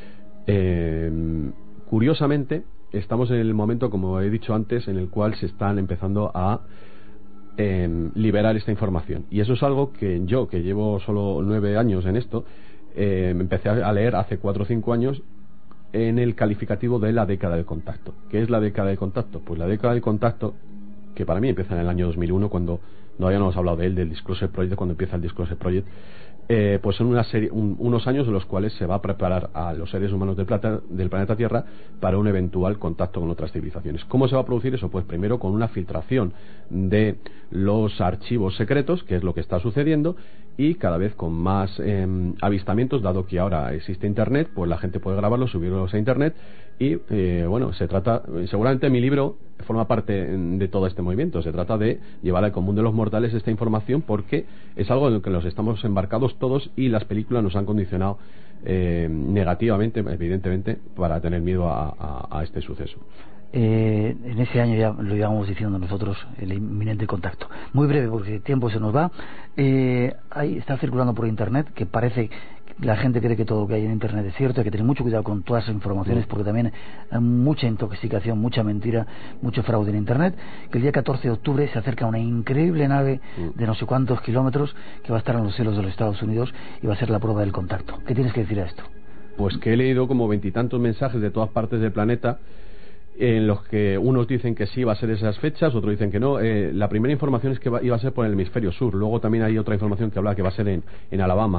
Curiosamente, estamos en el momento, como he dicho antes, en el cual se están empezando a liberar esta información, y eso es algo que yo, que llevo solo 9 años en esto, empecé a leer hace 4 o 5 años en el calificativo de la década del contacto. ¿Qué es la década del contacto? Pues la década del contacto, que para mí empieza en el año 2001, cuando no habíamos hablado de él, del Disclosure Project, cuando empieza el Disclosure Project, pues son una serie, unos años en los cuales se va a preparar a los seres humanos del planeta Tierra para un eventual contacto con otras civilizaciones. ¿Cómo se va a producir eso? Pues primero con una filtración de los archivos secretos, que es lo que está sucediendo, y cada vez con más avistamientos, dado que ahora existe Internet, pues la gente puede grabarlos, subirlos a Internet, y bueno, se trata, seguramente mi libro forma parte de todo este movimiento. Se trata de llevar al común de los mortales esta información, porque es algo en lo que nos estamos embarcados todos, y las películas nos han condicionado negativamente, evidentemente, para tener miedo a este suceso. En ese año ya lo íbamos diciendo nosotros, el inminente contacto. Muy breve, porque el tiempo se nos va. Ahí está circulando por Internet, que parece, la gente cree que todo lo que hay en Internet es cierto. Hay que tener mucho cuidado con todas esas informaciones, porque también hay mucha intoxicación, mucha mentira, mucho fraude en Internet. Que el día 14 de octubre se acerca una increíble nave de no sé cuántos kilómetros, que va a estar en los cielos de los Estados Unidos, y va a ser la prueba del contacto. ¿Qué tienes que decir a esto? Pues que he leído como 20 y tantos mensajes de todas partes del planeta, en los que unos dicen que sí va a ser esas fechas, otros dicen que no. La primera información es que iba a ser por el hemisferio sur. Luego también hay otra información que habla que va a ser en Alabama.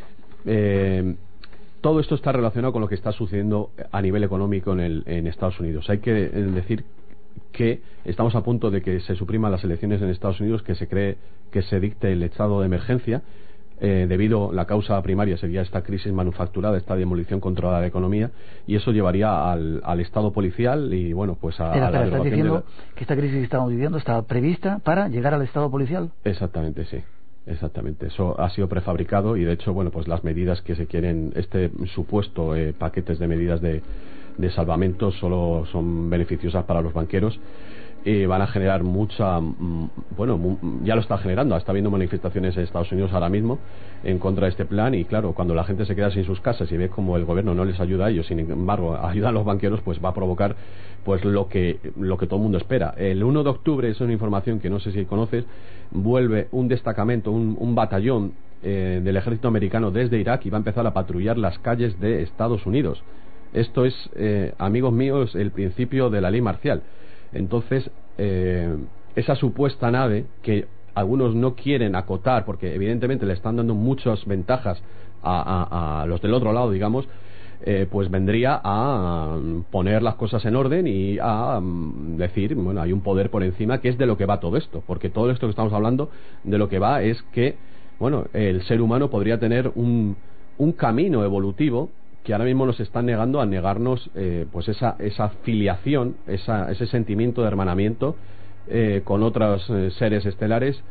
Todo esto está relacionado con lo que está sucediendo a nivel económico en Estados Unidos. Hay que decir que estamos a punto de que se supriman las elecciones en Estados Unidos, que se cree que se dicte el estado de emergencia. Debido, la causa primaria sería esta crisis manufacturada, esta demolición controlada de la economía, y eso llevaría al estado policial y bueno, pues a la ¿estás diciendo que esta crisis que estamos viviendo está prevista para llegar al estado policial? Exactamente, sí. Exactamente, eso ha sido prefabricado, y de hecho, bueno, pues las medidas que se quieren, este supuesto paquetes de medidas de salvamento, solo son beneficiosas para los banqueros. Van a generar mucha, bueno, ya lo está generando. Está habiendo manifestaciones en Estados Unidos ahora mismo en contra de este plan, y claro, cuando la gente se queda sin sus casas y ve como el gobierno no les ayuda a ellos, sin embargo ayuda a los banqueros, pues va a provocar pues lo que todo el mundo espera. El 1 de octubre, es una información que no sé si conoces, vuelve un destacamento, un batallón del ejército americano desde Irak, y va a empezar a patrullar las calles de Estados Unidos. Esto es, amigos míos, el principio de la ley marcial. Entonces, esa supuesta nave, que algunos no quieren acotar porque evidentemente le están dando muchas ventajas a los del otro lado, digamos, pues vendría a poner las cosas en orden y a decir, bueno, hay un poder por encima, que es de lo que va todo esto, porque todo esto que estamos hablando, de lo que va es que, bueno, el ser humano podría tener un camino evolutivo que ahora mismo nos están negando, a negarnos pues esa filiación, ese sentimiento de hermanamiento con otros seres estelares,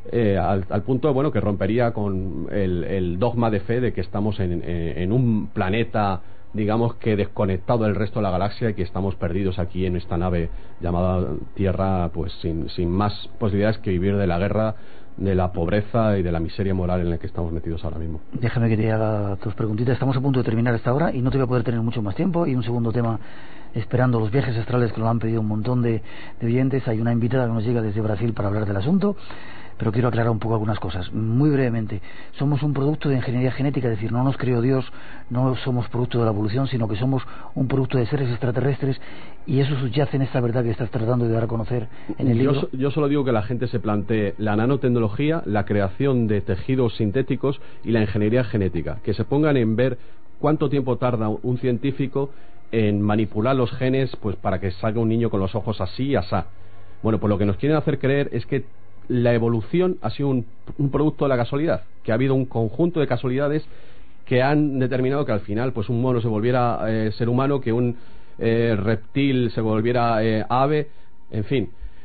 al punto, bueno, que rompería con el dogma de fe de que estamos en un planeta, digamos, que desconectado del resto de la galaxia, y que estamos perdidos aquí en esta nave llamada Tierra, pues sin más posibilidades que vivir de la guerra, de la pobreza y de la miseria moral en la que estamos metidos ahora mismo. Déjame que te haga tus preguntitas. Estamos a punto de terminar esta hora y no te voy a poder tener mucho más tiempo. Y un segundo tema esperando, los viajes astrales, que lo han pedido un montón de oyentes. Hay una invitada que nos llega desde Brasil para hablar del asunto, pero quiero aclarar un poco algunas cosas. Muy brevemente, somos un producto de ingeniería genética, es decir, no nos creó Dios, no somos producto de la evolución, sino que somos un producto de seres extraterrestres, y eso subyace en esta verdad que estás tratando de dar a conocer en el libro. Yo solo digo que la gente se plantee la nanotecnología, la creación de tejidos sintéticos y la ingeniería genética, que se pongan en ver cuánto tiempo tarda un científico en manipular los genes, pues para que salga un niño con los ojos así y asá. Bueno, pues lo que nos quieren hacer creer es que la evolución ha sido un producto de la casualidad, que ha habido un conjunto de casualidades que han determinado que al final pues un mono se volviera ser humano, que un reptil se volviera ave, en fin.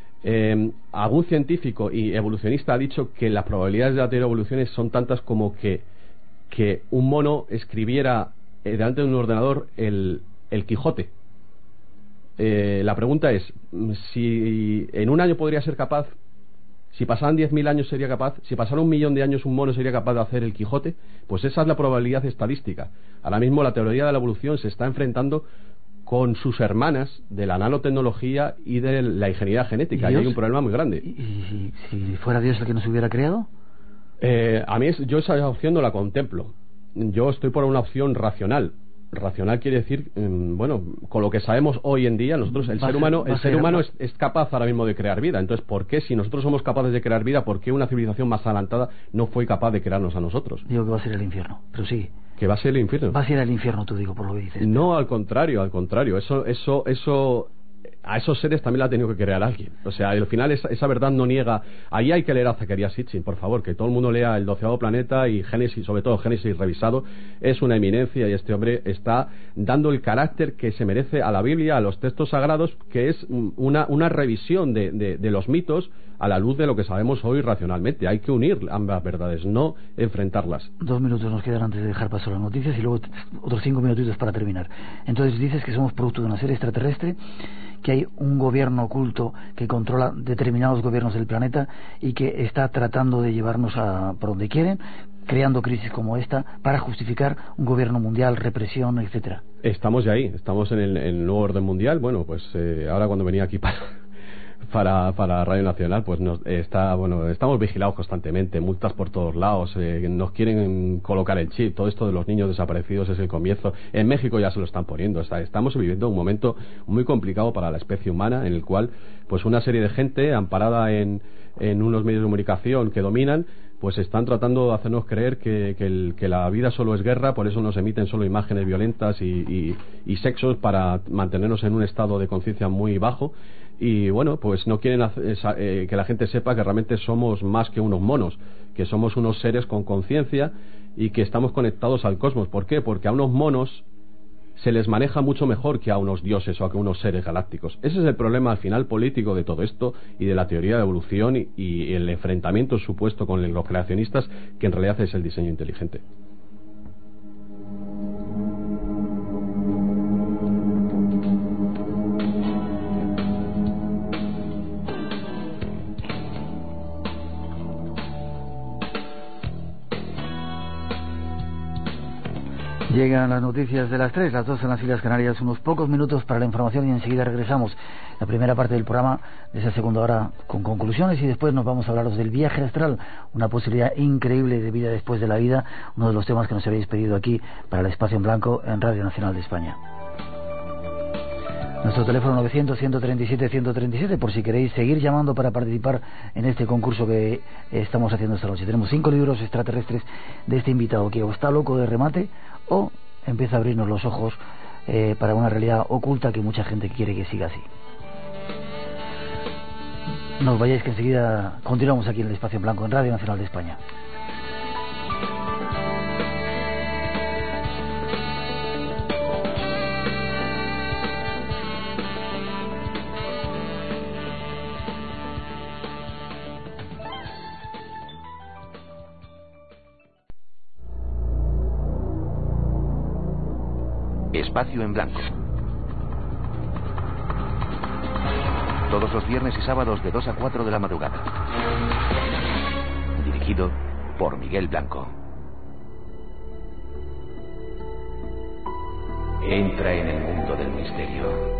Algún científico y evolucionista ha dicho que las probabilidades de la teoría de evoluciones son tantas como que un mono escribiera delante de un ordenador el Quijote. La pregunta es, si en un año podría ser capaz, si pasaran 10.000 años sería capaz, si pasara 1.000.000 de años un mono sería capaz de hacer el Quijote. Pues esa es la probabilidad estadística. Ahora mismo la teoría de la evolución se está enfrentando con sus hermanas de la nanotecnología y de la ingeniería genética, y hay un problema muy grande. ¿Y si fuera Dios el que nos hubiera creado? A mí yo esa opción no la contemplo. Yo estoy por una opción racional. Racional quiere decir, bueno, con lo que sabemos hoy en día, nosotros, el ser humano es capaz ahora mismo de crear vida. Entonces, ¿por qué, si nosotros somos capaces de crear vida, por qué una civilización más adelantada no fue capaz de crearnos a nosotros? Digo que va a ser el infierno, pero sí. ¿Que va a ser el infierno? Va a ser el infierno, tú digo, por lo que dices. No, al contrario. Eso a esos seres también la ha tenido que crear alguien. O sea, al final esa verdad no niega. Ahí hay que leer a Zecharia Sitchin, por favor, que todo el mundo lea el 12º planeta y Génesis, sobre todo Génesis revisado. Es una eminencia, y este hombre está dando el carácter que se merece a la Biblia, a los textos sagrados, que es una revisión de los mitos a la luz de lo que sabemos hoy racionalmente. Hay que unir ambas verdades, no enfrentarlas. 2 minutos nos quedan antes de dejar paso a las noticias y luego otros 5 minutitos para terminar. Entonces dices que somos producto de una serie extraterrestre, que hay un gobierno oculto que controla determinados gobiernos del planeta y que está tratando de llevarnos a por donde quieren, creando crisis como esta para justificar un gobierno mundial, represión, etcétera. Estamos ya ahí, estamos en el nuevo orden mundial. Bueno, pues ahora cuando venía aquí para Radio Nacional, pues estamos vigilados constantemente, multas por todos lados, nos quieren colocar el chip. Todo esto de los niños desaparecidos es el comienzo. En México ya se lo están poniendo. Estamos viviendo un momento muy complicado para la especie humana, en el cual pues una serie de gente amparada en unos medios de comunicación que dominan, pues están tratando de hacernos creer que la vida solo es guerra. Por eso nos emiten solo imágenes violentas y sexos, para mantenernos en un estado de conciencia muy bajo. Y bueno, pues no quieren que la gente sepa que realmente somos más que unos monos, que somos unos seres con conciencia y que estamos conectados al cosmos. ¿Por qué? Porque a unos monos se les maneja mucho mejor que a unos dioses o a unos seres galácticos. Ese es el problema al final político de todo esto y de la teoría de evolución y el enfrentamiento supuesto con los creacionistas, que en realidad es el diseño inteligente. Llegan las noticias de las 3, las 2 en las Islas Canarias, unos pocos minutos para la información y enseguida regresamos. La primera parte del programa, de esa segunda hora, con conclusiones, y después nos vamos a hablaros del viaje astral, una posibilidad increíble de vida después de la vida, uno de los temas que nos habéis pedido aquí para el Espacio en Blanco en Radio Nacional de España. Nuestro teléfono 900-137-137, por si queréis seguir llamando para participar en este concurso que estamos haciendo esta noche. Tenemos 5 libros extraterrestres de este invitado, que o está loco de remate o empieza a abrirnos los ojos para una realidad oculta que mucha gente quiere que siga así. No os vayáis, que enseguida continuamos aquí en el Espacio en Blanco en Radio Nacional de España. Espacio en Blanco. Todos los viernes y sábados de 2 a 4 de la madrugada. Dirigido por Miguel Blanco. Entra en el mundo del misterio.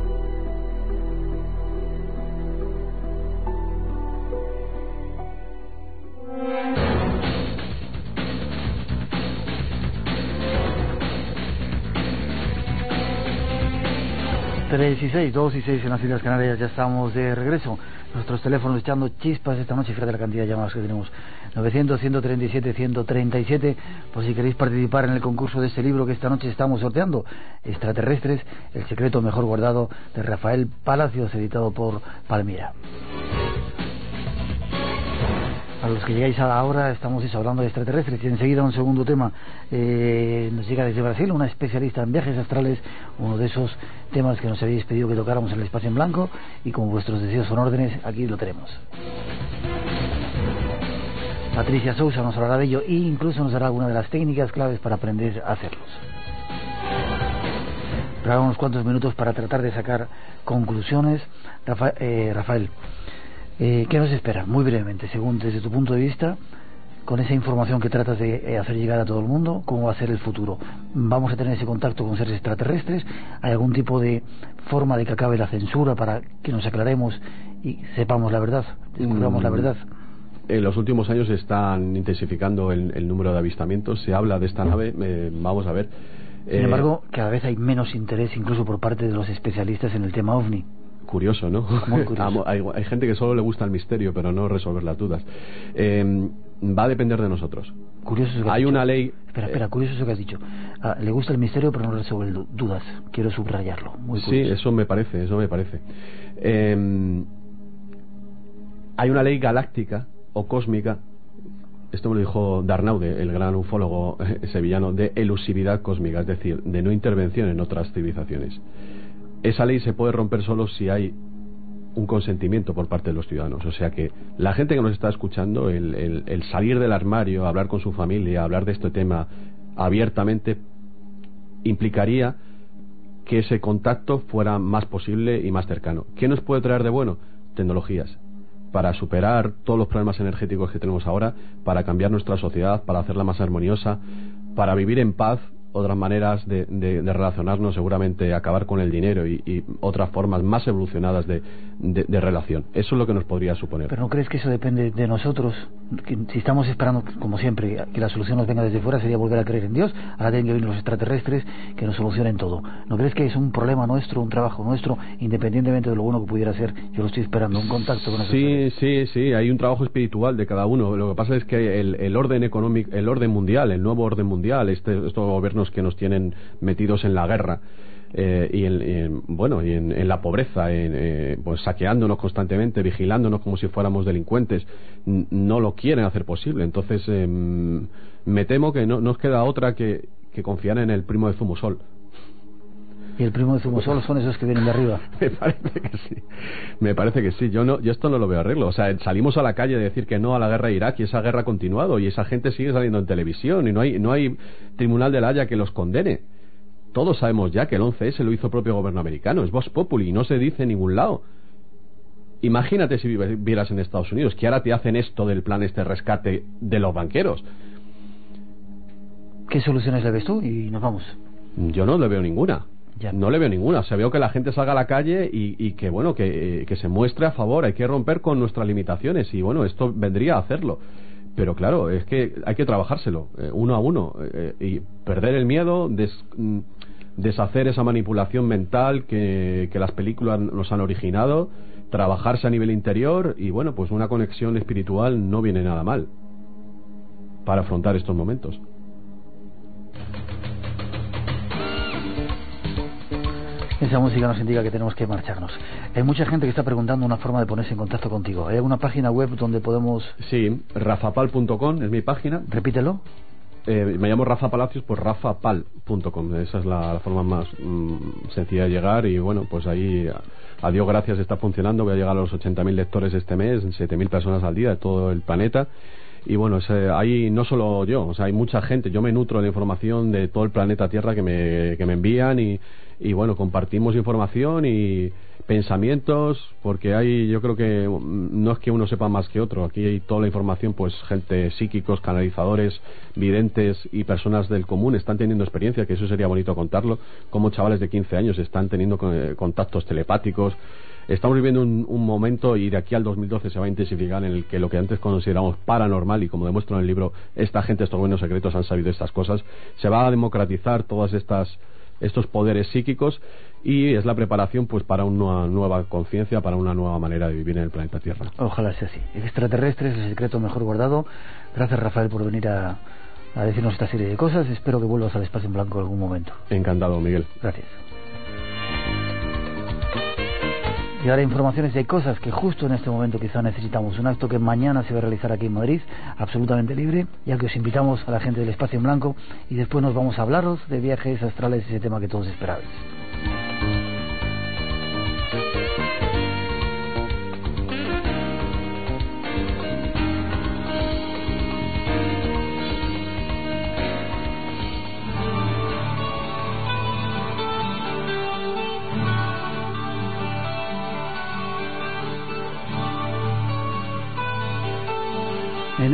3 y 6, 2 y 6 en las Islas Canarias, ya estamos de regreso. Nuestros teléfonos echando chispas esta noche, fíjate la cantidad de llamadas que tenemos. 900-137-137, por si queréis participar en el concurso de este libro que esta noche estamos sorteando, Extraterrestres, el secreto mejor guardado, de Rafael Palacios, editado por Palmira. A los que llegáis ahora, estamos hablando de extraterrestres, y enseguida un segundo tema nos llega desde Brasil, una especialista en viajes astrales, uno de esos temas que nos habéis pedido que tocáramos en el Espacio en Blanco, y como vuestros deseos son órdenes, aquí lo tenemos. Patricia Sousa nos hablará de ello e incluso nos dará alguna de las técnicas claves para aprender a hacerlos. quedaban unos cuantos minutos para tratar de sacar conclusiones. Rafael, ¿qué nos espera? Muy brevemente, según desde tu punto de vista, con esa información que tratas de hacer llegar a todo el mundo, ¿cómo va a ser el futuro? ¿Vamos a tener ese contacto con seres extraterrestres? ¿Hay algún tipo de forma de que acabe la censura para que nos aclaremos y sepamos la verdad, descubramos la verdad? En los últimos años se están intensificando el número de avistamientos. Se habla de esta nave, vamos a ver. Sin embargo, cada vez hay menos interés, incluso por parte de los especialistas en el tema OVNI. Curioso, ¿no? Muy curioso. Hay gente que solo le gusta el misterio, pero no resolver las dudas. Va a depender de nosotros. Curioso eso que hay una ley. Espera, curioso eso que has dicho. Le gusta el misterio, pero no resuelve dudas. Quiero subrayarlo. Muy curioso. Sí, eso me parece. Hay una ley galáctica o cósmica. Esto me lo dijo Darnaude, el gran ufólogo sevillano, de elusividad cósmica, es decir, de no intervención en otras civilizaciones. Esa ley se puede romper solo si hay un consentimiento por parte de los ciudadanos. O sea que la gente que nos está escuchando, el salir del armario, hablar con su familia, hablar de este tema abiertamente, implicaría que ese contacto fuera más posible y más cercano. ¿Qué nos puede traer de bueno? Tecnologías. Para superar todos los problemas energéticos que tenemos ahora, para cambiar nuestra sociedad, para hacerla más armoniosa, para vivir en paz. Otras maneras de relacionarnos, seguramente acabar con el dinero y otras formas más evolucionadas de relación. Eso es lo que nos podría suponer. ¿Pero no crees que eso depende de nosotros? Que si estamos esperando, como siempre, que la solución nos venga desde fuera, sería volver a creer en Dios. Ahora tienen que venir los extraterrestres que nos solucionen todo. ¿No crees que es un problema nuestro, un trabajo nuestro, independientemente de lo bueno que pudiera ser? Yo lo estoy esperando, un contacto con esos Sí, hay un trabajo espiritual de cada uno. Lo que pasa es que el orden económico, el orden mundial, el nuevo orden mundial, estos gobiernos que nos tienen metidos en la guerra y en la pobreza, pues saqueándonos constantemente, vigilándonos como si fuéramos delincuentes, no lo quieren hacer posible. Entonces me temo que no nos queda otra que confiar en el primo de Zumosol. ¿Y el primo de Zumosol son esos que vienen de arriba? Me parece que sí. Yo esto no lo veo arreglo. O sea, salimos a la calle a decir que no a la guerra de Irak y esa guerra ha continuado y esa gente sigue saliendo en televisión y no hay tribunal de la Haya que los condene. Todos sabemos ya que el 11S lo hizo el propio gobierno americano. Es Vox Populi y no se dice en ningún lado. Imagínate si vivieras en Estados Unidos, que ahora te hacen esto del plan rescate de los banqueros. ¿Qué soluciones le ves tú? Y nos vamos. Yo no le veo ninguna. Ya. No le veo ninguna. O sea, veo que la gente salga a la calle y que se muestre a favor. Hay que romper con nuestras limitaciones y esto vendría a hacerlo. Pero claro, es que hay que trabajárselo uno a uno y perder el miedo, deshacer esa manipulación mental que las películas nos han originado, trabajarse a nivel interior y pues una conexión espiritual no viene nada mal para afrontar estos momentos. Esa música nos indica que tenemos que marcharnos. Hay mucha gente que está preguntando una forma de ponerse en contacto contigo. ¿Hay alguna página web donde podemos...? Sí, rafapal.com es mi página. Repítelo. Me llamo Rafa Palacios, pues rafapal.com. Esa es la forma más sencilla de llegar y pues ahí, a Dios gracias, está funcionando. Voy a llegar a los 80.000 lectores este mes, 7.000 personas al día de todo el planeta. Y ahí no solo yo, o sea, hay mucha gente. Yo me nutro de información de todo el planeta Tierra que me envían y compartimos información y pensamientos, porque yo creo que no es que uno sepa más que otro. Aquí hay toda la información, pues gente, psíquicos, canalizadores, videntes y personas del común están teniendo experiencia, que eso sería bonito contarlo, como chavales de 15 años están teniendo contactos telepáticos. Estamos viviendo un momento, y de aquí al 2012 se va a intensificar, en el que lo que antes consideramos paranormal, y como demuestro en el libro, esta gente, estos buenos secretos han sabido estas cosas, se va a democratizar todas estos poderes psíquicos, y es la preparación pues para una nueva conciencia, para una nueva manera de vivir en el planeta Tierra. Ojalá sea así. Extraterrestres, el secreto mejor guardado. Gracias, Rafael, por venir a decirnos esta serie de cosas. Espero que vuelvas al Espacio en Blanco en algún momento. Encantado, Miguel. Gracias. Y ahora informaciones de cosas que justo en este momento quizá necesitamos. Un acto que mañana se va a realizar aquí en Madrid, absolutamente libre, ya que os invitamos a la gente del Espacio en Blanco, y después nos vamos a hablaros de viajes astrales, ese tema que todos esperabais.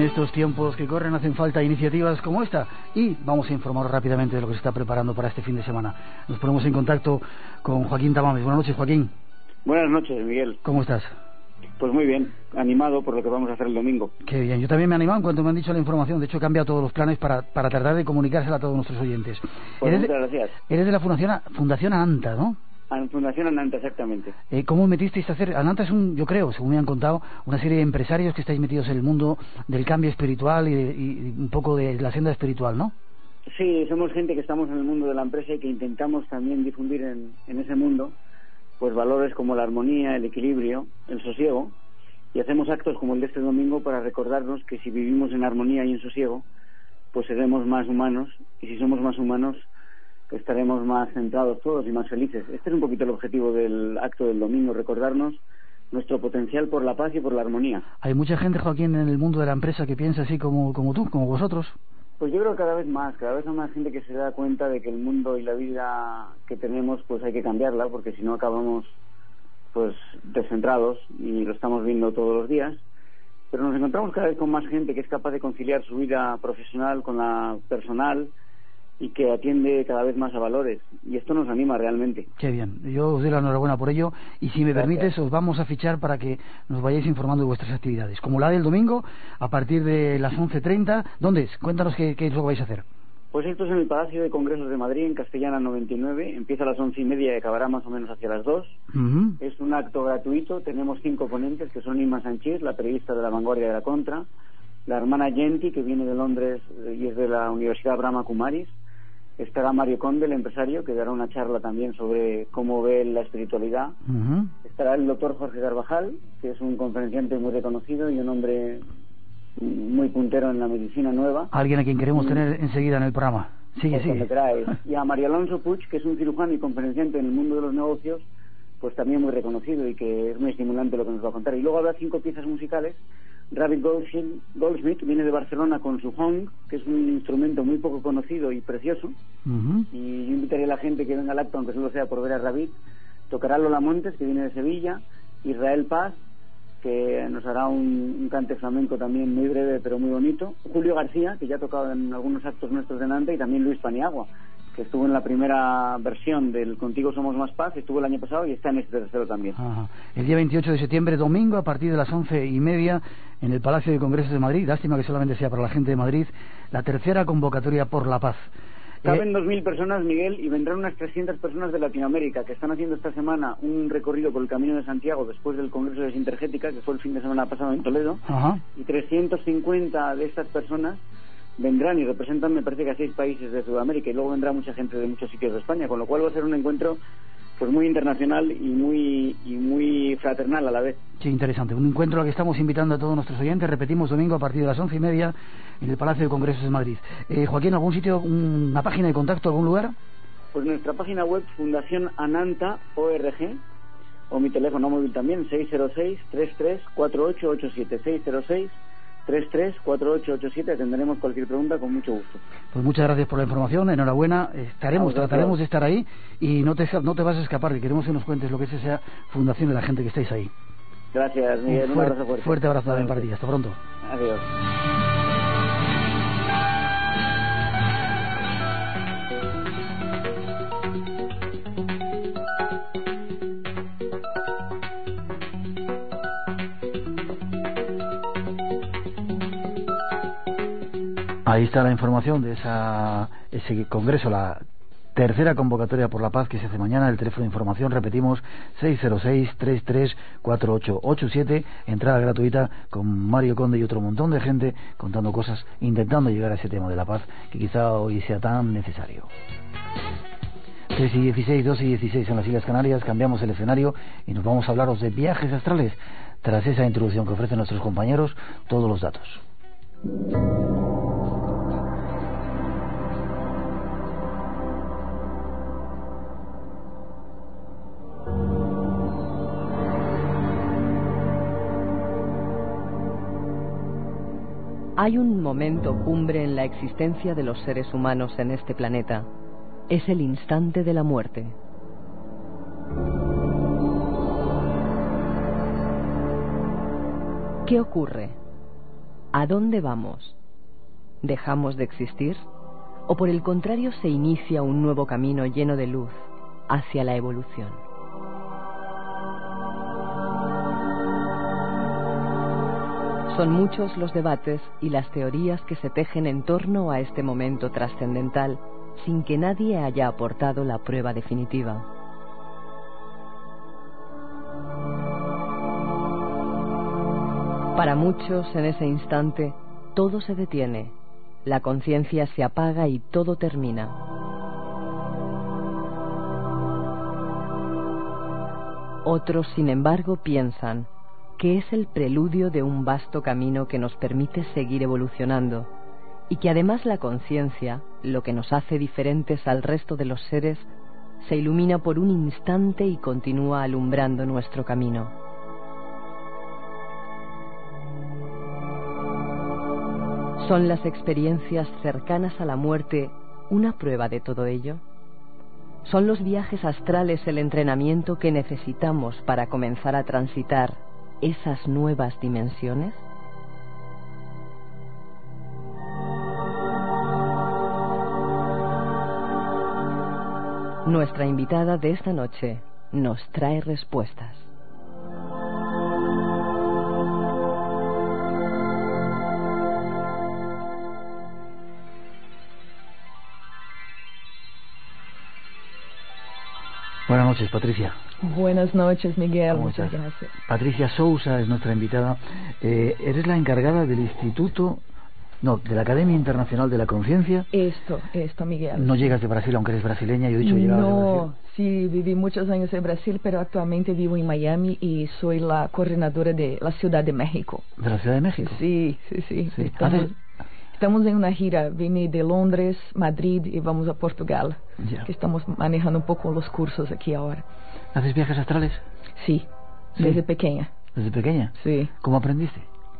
estos tiempos que corren hacen falta iniciativas como esta y vamos a informar rápidamente de lo que se está preparando para este fin de semana. Nos ponemos en contacto con Joaquín Tamames. Buenas noches, Joaquín. Buenas noches, Miguel. ¿Cómo estás? Pues muy bien, animado por lo que vamos a hacer el domingo. Qué bien, yo también me he animado en cuanto me han dicho la información. De hecho, he cambiado todos los planes para tratar de comunicársela a todos nuestros oyentes. Pues muchas gracias. Eres de la Fundación Ananta, ¿no? Fundación Ananta, exactamente. ¿Cómo metisteis a hacer? Ananta es yo creo, según me han contado, una serie de empresarios que estáis metidos en el mundo del cambio espiritual y un poco de la senda espiritual, ¿no? Sí, somos gente que estamos en el mundo de la empresa y que intentamos también difundir en ese mundo pues valores como la armonía, el equilibrio, el sosiego, y hacemos actos como el de este domingo para recordarnos que si vivimos en armonía y en sosiego, pues seremos más humanos, y si somos más humanos, estaremos más centrados todos y más felices. Este es un poquito el objetivo del acto del domingo, recordarnos nuestro potencial por la paz y por la armonía. Hay mucha gente, Joaquín, en el mundo de la empresa que piensa así como tú, como vosotros. Pues yo creo que cada vez hay más gente que se da cuenta de que el mundo y la vida que tenemos pues hay que cambiarla, porque si no acabamos pues descentrados, y lo estamos viendo todos los días. Pero nos encontramos cada vez con más gente que es capaz de conciliar su vida profesional con la personal y que atiende cada vez más a valores, y esto nos anima realmente. Qué bien, yo os doy la enhorabuena por ello, y si me permites os vamos a fichar para que nos vayáis informando de vuestras actividades, como la del domingo a partir de las 11:30. ¿Dónde es? Cuéntanos qué es lo que vais a hacer. Pues esto es en el Palacio de Congresos de Madrid, en Castellana 99, empieza a las 11:30 y acabará más o menos hacia las 2. Es un acto gratuito, tenemos 5 ponentes que son Inma Sánchez, la periodista de La Vanguardia de la Contra, la hermana Genti, que viene de Londres y es de la Universidad Brahma Kumaris. Estará Mario Conde, el empresario, que dará una charla también sobre cómo ve la espiritualidad. Estará el doctor Jorge Carvajal, que es un conferenciante muy reconocido y un hombre muy puntero en la medicina nueva. Alguien a quien queremos tener enseguida en el programa. Sigue. Y a María Alonso Puig, que es un cirujano y conferenciante en el mundo de los negocios, pues también muy reconocido y que es muy estimulante lo que nos va a contar. Y luego habrá 5 piezas musicales. Ravid Goldsmith viene de Barcelona con su hong, que es un instrumento muy poco conocido y precioso. Y yo invitaría a la gente que venga al acto, aunque solo sea por ver a Ravid. Tocará Lola Montes, que viene de Sevilla, Israel Paz, que nos hará un cante flamenco también muy breve pero muy bonito, Julio García, que ya ha tocado en algunos actos nuestros de Nantes, y también Luis Paniagua, que estuvo en la primera versión del Contigo Somos Más Paz, estuvo el año pasado y está en este tercero también. El día 28 de septiembre, domingo, a partir de las 11:30, en el Palacio de Congresos de Madrid. Lástima que solamente sea para la gente de Madrid, la tercera convocatoria por la paz. Caben 2.000 personas, Miguel, y vendrán unas 300 personas de Latinoamérica, que están haciendo esta semana un recorrido por el Camino de Santiago después del Congreso de Sintergética, que fue el fin de semana pasado en Toledo. Y 350 de estas personas vendrán y representan, me parece que a 6 países de Sudamérica, y luego vendrá mucha gente de muchos sitios de España, con lo cual va a ser un encuentro pues muy internacional y muy fraternal a la vez. Sí, interesante. Un encuentro al que estamos invitando a todos nuestros oyentes. Repetimos, domingo a partir de las 11:30 en el Palacio de Congresos de Madrid. Joaquín, ¿algún sitio, una página de contacto, algún lugar? Pues nuestra página web, Fundación Ananta.org, o mi teléfono móvil también, 606-33-4887, 606-33-4887. Atenderemos cualquier pregunta con mucho gusto. Pues muchas gracias por la información, enhorabuena. Trataremos de estar ahí, y no te vas a escapar, que queremos que nos cuentes lo que es esa fundación de la gente que estáis ahí. Gracias, Miguel. Un abrazo fuerte. Fuerte abrazo también para ti. Hasta pronto. Adiós. Ahí está la información de ese congreso, la tercera convocatoria por la paz, que se hace mañana. El teléfono de información, repetimos, 606-33-4887, entrada gratuita, con Mario Conde y otro montón de gente contando cosas, intentando llegar a ese tema de la paz que quizá hoy sea tan necesario. 3:16, 2:16 en las Islas Canarias. Cambiamos el escenario y nos vamos a hablaros de viajes astrales. Tras esa introducción que ofrecen nuestros compañeros, todos los datos. Hay un momento cumbre en la existencia de los seres humanos en este planeta. Es el instante de la muerte. ¿Qué ocurre? ¿A dónde vamos? ¿Dejamos de existir? ¿O por el contrario se inicia un nuevo camino lleno de luz hacia la evolución? Son muchos los debates y las teorías que se tejen en torno a este momento trascendental, sin que nadie haya aportado la prueba definitiva. Para muchos, en ese instante, todo se detiene, la conciencia se apaga y todo termina. Otros, sin embargo, piensan que es el preludio de un vasto camino que nos permite seguir evolucionando, y que además la conciencia, lo que nos hace diferentes al resto de los seres, se ilumina por un instante y continúa alumbrando nuestro camino. ¿Son las experiencias cercanas a la muerte una prueba de todo ello? ¿Son los viajes astrales el entrenamiento que necesitamos para comenzar a transitar esas nuevas dimensiones? Nuestra invitada de esta noche nos trae respuestas. Buenas noches, Patricia. Buenas noches, Miguel. Muchas gracias. Patricia Sousa es nuestra invitada. Eres la encargada del Instituto... No, de la Academia Internacional de la Conciencia. Esto, Miguel. No llegas de Brasil, aunque eres brasileña. Yo he dicho llegaba de Brasil. Sí, viví muchos años en Brasil, pero actualmente vivo en Miami y soy la coordinadora de la Ciudad de México. ¿De la Ciudad de México? Sí. Estamos en una gira, vine de Londres, Madrid y vamos a Portugal. Que estamos manejando un poco los cursos aquí ahora. ¿Haces viajes astrales? Sí, desde pequeña. ¿Desde pequeña? Sí. ¿Cómo aprendiste?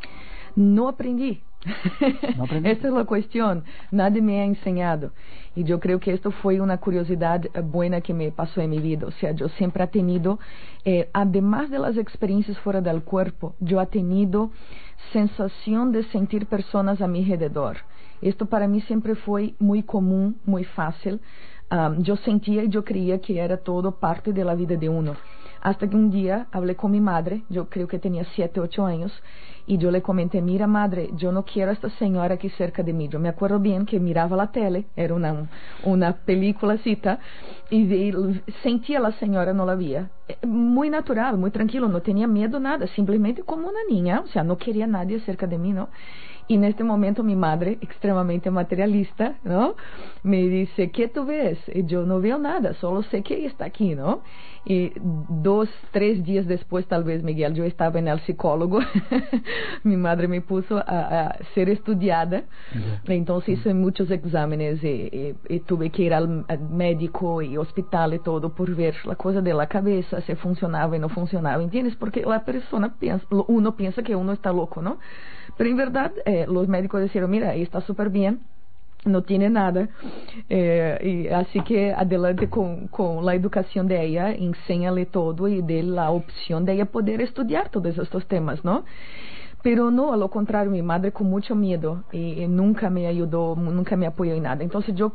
No aprendí. ¿No aprendiste? Esta es la cuestión. Nadie me ha enseñado. Y yo creo que esto fue una curiosidad buena que me pasó en mi vida. O sea, yo siempre he tenido, además de las experiencias fuera del cuerpo, yo he tenido sensación de sentir personas a mi alrededor. Esto para mí siempre fue muy común, muy fácil. Yo sentía y yo creía que era todo parte de la vida de uno. Hasta que un día hablé con mi madre, yo creo que tenía 7, 8 años, y yo le comenté, mira madre, yo no quiero a esta señora aquí cerca de mí. Yo me acuerdo bien que miraba la tele, era una película cita, y sentía a la señora, no la veía. Muy natural, muy tranquilo, no tenía miedo, nada, simplemente como una niña, o sea, no quería nadie cerca de mí, ¿no? Y en este momento mi madre, extremadamente materialista, ¿no? Me dice, ¿qué tú ves? Y yo no veo nada, solo sé que ella está aquí, ¿no? Y 2, 3 días después, tal vez, Miguel, yo estaba en el psicólogo. Mi madre me puso a ser estudiada. Entonces hice muchos exámenes y tuve que ir al médico y hospital y todo por ver la cosa de la cabeza, si funcionaba y no funcionaba, ¿entiendes? Porque la persona uno piensa que uno está loco, ¿no? Pero en verdad, los médicos dijeron, mira, está súper bien, no tiene nada, y así que adelante con la educación de ella, enséñale todo y dé la opción de ella poder estudiar todos estos temas, ¿no? Pero no, a lo contrario, mi madre con mucho miedo y nunca me ayudó, nunca me apoyó en nada. Entonces yo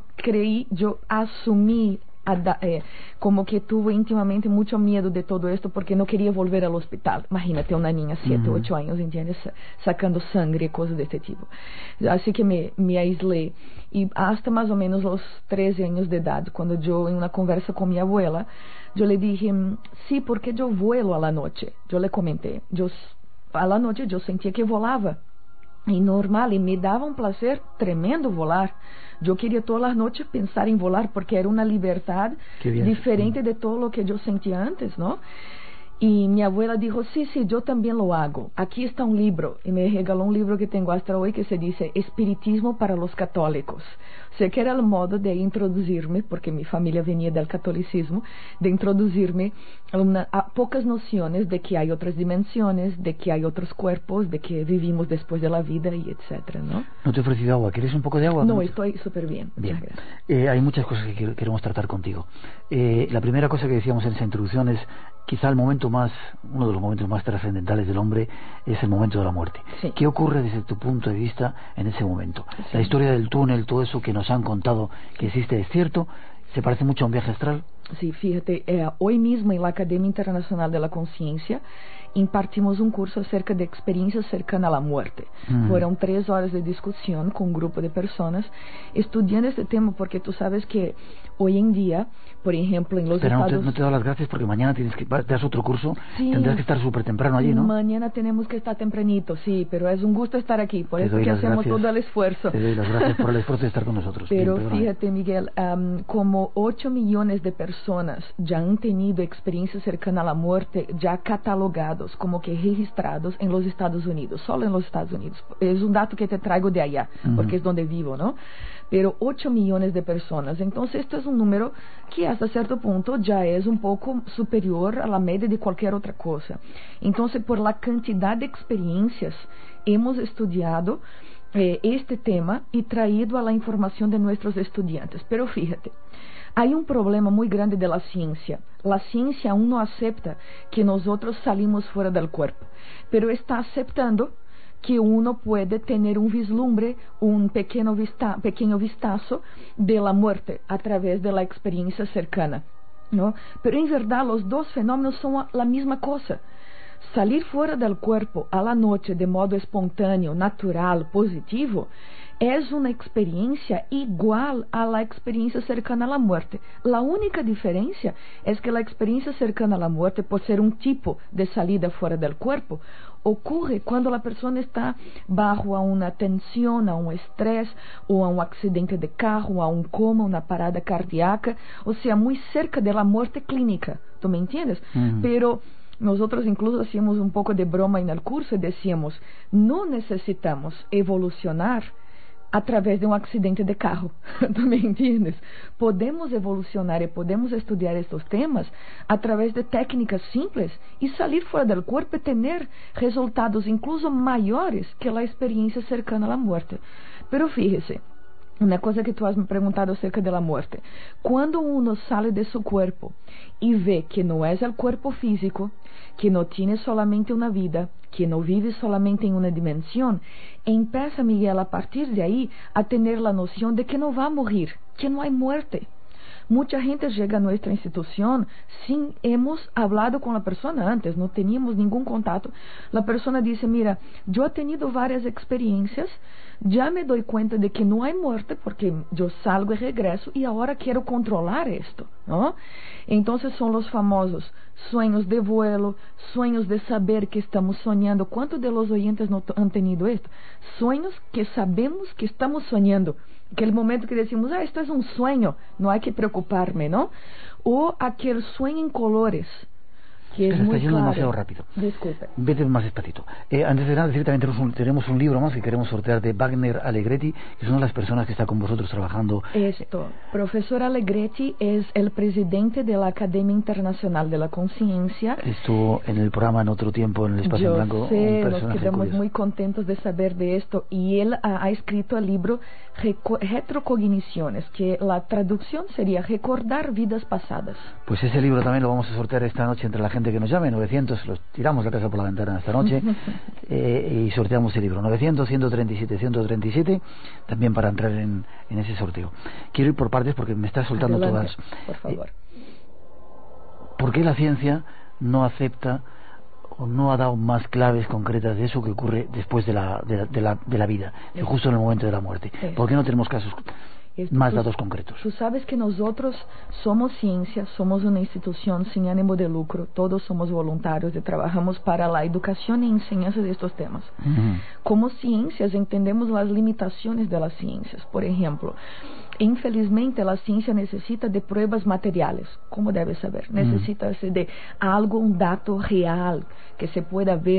asumí como que tuve íntimamente mucho miedo de todo esto porque no quería volver al hospital. Imagínate una niña 7, 8 años, ¿entiendes? Sacando sangre, cosas de este tipo. Así que me aislé y hasta más o menos los 13 años de edad, cuando yo en una conversa con mi abuela, yo le dije, sí, porque yo vuelo a la noche. Yo le comenté, a la noche yo sentía que volaba. Y normal, y me daba un placer tremendo volar. Yo quería todas las noches pensar en volar porque era una libertad diferente de todo lo que yo sentía antes, ¿no? Y mi abuela dijo, sí, yo también lo hago. Aquí está un libro. Y me regaló un libro que tengo hasta hoy que se dice Espiritismo para los Católicos. sea que era el modo de introducirme, porque mi familia venía del catolicismo, de introducirme a pocas nociones de que hay otras dimensiones, de que hay otros cuerpos, de que vivimos después de la vida y etcétera, ¿no? No te he ofrecido agua. ¿Quieres un poco de agua? No, estoy súper bien. Bien. Hay muchas cosas que queremos tratar contigo. La primera cosa que decíamos en esa introducción es quizá uno de los momentos más trascendentales del hombre es el momento de la muerte. Sí. ¿Qué ocurre desde tu punto de vista en ese momento? Sí. La historia del túnel, todo eso que nos han contado que existe, ¿es cierto? ¿Se parece mucho a un viaje astral? Sí, fíjate, hoy mismo en la Academia Internacional de la Conciencia impartimos un curso acerca de experiencias cercanas a la muerte. Fueron 3 horas de discusión con un grupo de personas estudiando este tema, porque tú sabes que hoy en día, por ejemplo, en los Estados... no te doy las gracias porque mañana das otro curso, sí, tendrás que estar súper temprano allí, ¿no? Mañana tenemos que estar tempranito, sí, pero es un gusto estar aquí, por eso que hacemos todo el esfuerzo. Te doy las gracias por el esfuerzo de estar con nosotros. Pero fíjate, Miguel, como 8 millones de personas ya han tenido experiencias cercanas a la muerte, ya catalogados, como que registrados en los Estados Unidos, solo en los Estados Unidos. Es un dato que te traigo de allá, porque es donde vivo, ¿no? Pero 8 millones de personas. Entonces, esto es un número que hasta cierto punto ya es un poco superior a la media de cualquier otra cosa. Entonces, por la cantidad de experiencias, hemos estudiado este tema y traído a la información de nuestros estudiantes. Pero fíjate, hay un problema muy grande de la ciencia. La ciencia aún no acepta que nosotros salimos fuera del cuerpo, pero está aceptando que uno puede tener un vislumbre, un pequeño vistazo de la muerte a través de la experiencia cercana, ¿no? Pero en verdad los dos fenómenos son la misma cosa. Salir fuera del cuerpo a la noche de modo espontáneo, natural, positivo, es una experiencia igual a la experiencia cercana a la muerte. La única diferencia es que la experiencia cercana a la muerte, por ser un tipo de salida fuera del cuerpo, ocurre cuando la persona está bajo a una tensión, a un estrés, o a un accidente de carro, a un coma, una parada cardíaca, o sea, muy cerca de la muerte clínica. ¿Tú me entiendes? Pero nosotros incluso hacíamos un poco de broma en el curso y decíamos, no necesitamos evolucionar a través de un accidente de carro. ¿Tú me entiendes? Podemos evolucionar y podemos estudiar estos temas a través de técnicas simples y salir fuera del cuerpo y tener resultados incluso mayores que la experiencia cercana a la muerte. Pero fíjese, una cosa que tú has me preguntado acerca de la muerte. Cuando uno sale de su cuerpo y ve que no es el cuerpo físico, que no tiene solamente una vida, que no vive solamente en una dimensión, empieza, Miguel, a partir de ahí a tener la noción de que no va a morir, que no hay muerte. Mucha gente llega a nuestra institución sin hemos hablado con la persona antes, no teníamos ningún contacto. La persona dice, mira, yo he tenido varias experiencias, ya me doy cuenta de que no hay muerte porque yo salgo y regreso y ahora quiero controlar esto, ¿no? Entonces son los famosos sueños de vuelo, sueños de saber que estamos soñando. ¿Cuántos de los oyentes no han tenido esto? Sueños que sabemos que estamos soñando. Aquele momento que decimos, esto es un sueño, no hay que preocuparme, ¿no? O aquel sueño en colores, que es muy claro. Demasiado rápido. Disculpe. Vete más despacito. Antes de nada, decir también tenemos un libro más que queremos sortear de Wagner Allegretti, que son las personas que están con vosotros trabajando. Profesor Allegretti es el presidente de la Academia Internacional de la Conciencia. Estuvo en el programa en otro tiempo, en el Espacio en Blanco. Nos quedamos muy contentos de saber de esto. Y él ha escrito el libro Retrocogniciones, que la traducción sería Recordar Vidas Pasadas. Pues ese libro también lo vamos a sortear esta noche entre la gente que nos llame, 900, los tiramos la casa por la ventana esta noche y sorteamos el libro, 900, 137, 137, también para entrar en ese sorteo. Quiero ir por partes porque me estás soltando todas. Por favor. ¿Por qué la ciencia no acepta o no ha dado más claves concretas de eso que ocurre después de la vida, justo en el momento de la muerte? ¿Por qué no tenemos casos más datos concretos? Tú sabes que nosotros somos ciencia, somos una institución sin ánimo de lucro, todos somos voluntarios y trabajamos para la educación y enseñanza de estos temas. Como ciencias entendemos las limitaciones de las ciencias. Por ejemplo, infelizmente la ciencia necesita de pruebas materiales, como debes saber, necesita de algo, un dato real que se pueda ver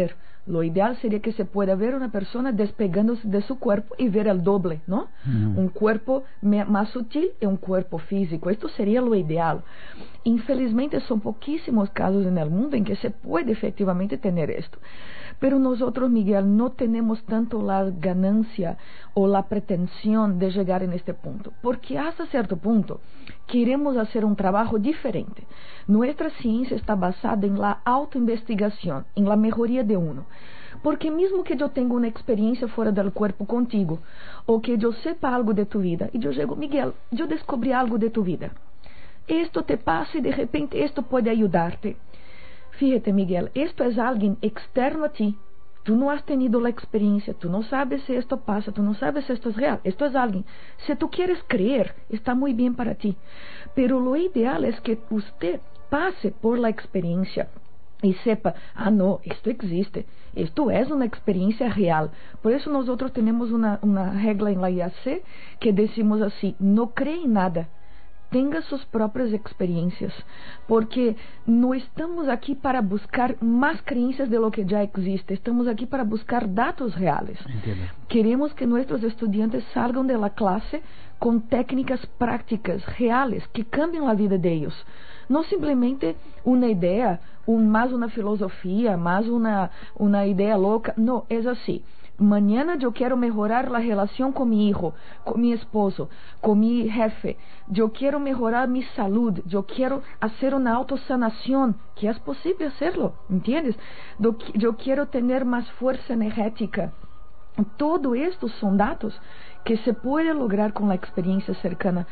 Lo ideal sería que se pueda ver una persona despegándose de su cuerpo y ver el doble, ¿no? Un cuerpo más sutil y un cuerpo físico. Esto sería lo ideal. Infelizmente son poquísimos casos en el mundo en que se puede efectivamente tener esto. Pero nosotros, Miguel, no tenemos tanto la ganancia o la pretensión de llegar en este punto, porque hasta cierto punto queremos hacer un trabajo diferente. Nuestra ciencia está basada en la autoinvestigación, en la mejoría de uno. Porque mismo que yo tenga una experiencia fuera del cuerpo contigo, o que yo sepa algo de tu vida, y yo llego, Miguel, yo descubrí algo de tu vida. Esto te pasa y de repente esto puede ayudarte. Fíjate, Miguel, esto es alguien externo a ti. Tú no has tenido la experiencia, tú no sabes si esto pasa, tú no sabes si esto es real. Esto es alguien. Si tú quieres creer, está muy bien para ti. Pero lo ideal es que usted pase por la experiencia y sepa, no, esto existe, esto es una experiencia real. Por eso nosotros tenemos una regla en la IAC que decimos así, no cree en nada, tenga sus propias experiencias, porque no estamos aquí para buscar más creencias de lo que ya existe, estamos aquí para buscar datos reales. Entiendo. Queremos que nuestros estudiantes salgan de la clase con técnicas prácticas reales que cambien la vida de ellos. No simplemente una idea, más una filosofía, más una idea loca. No, es así. Mañana yo quiero mejorar la relación con mi hijo, con mi esposo, con mi jefe. Yo quiero mejorar mi salud. Yo quiero hacer una autosanación, que es posible hacerlo, ¿entiendes? Yo quiero tener más fuerza energética. Todo esto son datos que se puede lograr con la experiencia cercana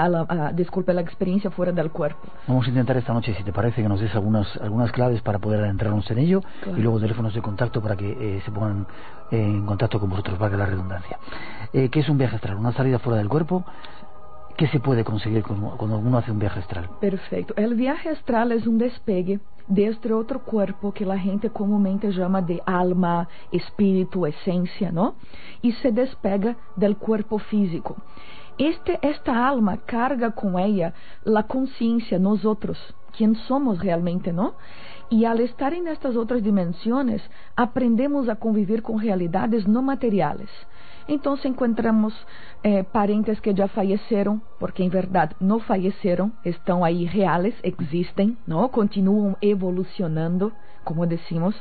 la experiencia fuera del cuerpo. Vamos a intentar esta noche, si te parece, que nos des algunas claves para poder adentrarnos en ello, claro. Y luego teléfonos de contacto para que se pongan en contacto con vosotros, valga la redundancia. ¿Qué es un viaje astral? ¿Una salida fuera del cuerpo? ¿Qué se puede conseguir cuando uno hace un viaje astral? Perfecto. El viaje astral es un despegue de este otro cuerpo que la gente comúnmente llama de alma, espíritu, esencia, ¿no? Y se despega del cuerpo físico. Esta alma carga con ella la conciencia, nosotros, quién somos realmente, ¿no? Y al estar en estas otras dimensiones, aprendemos a convivir con realidades no materiales. Entonces encontramos parentes que ya fallecieron, porque en verdad no fallecieron, están ahí reales, existen, ¿no? Continúan evolucionando, como decimos.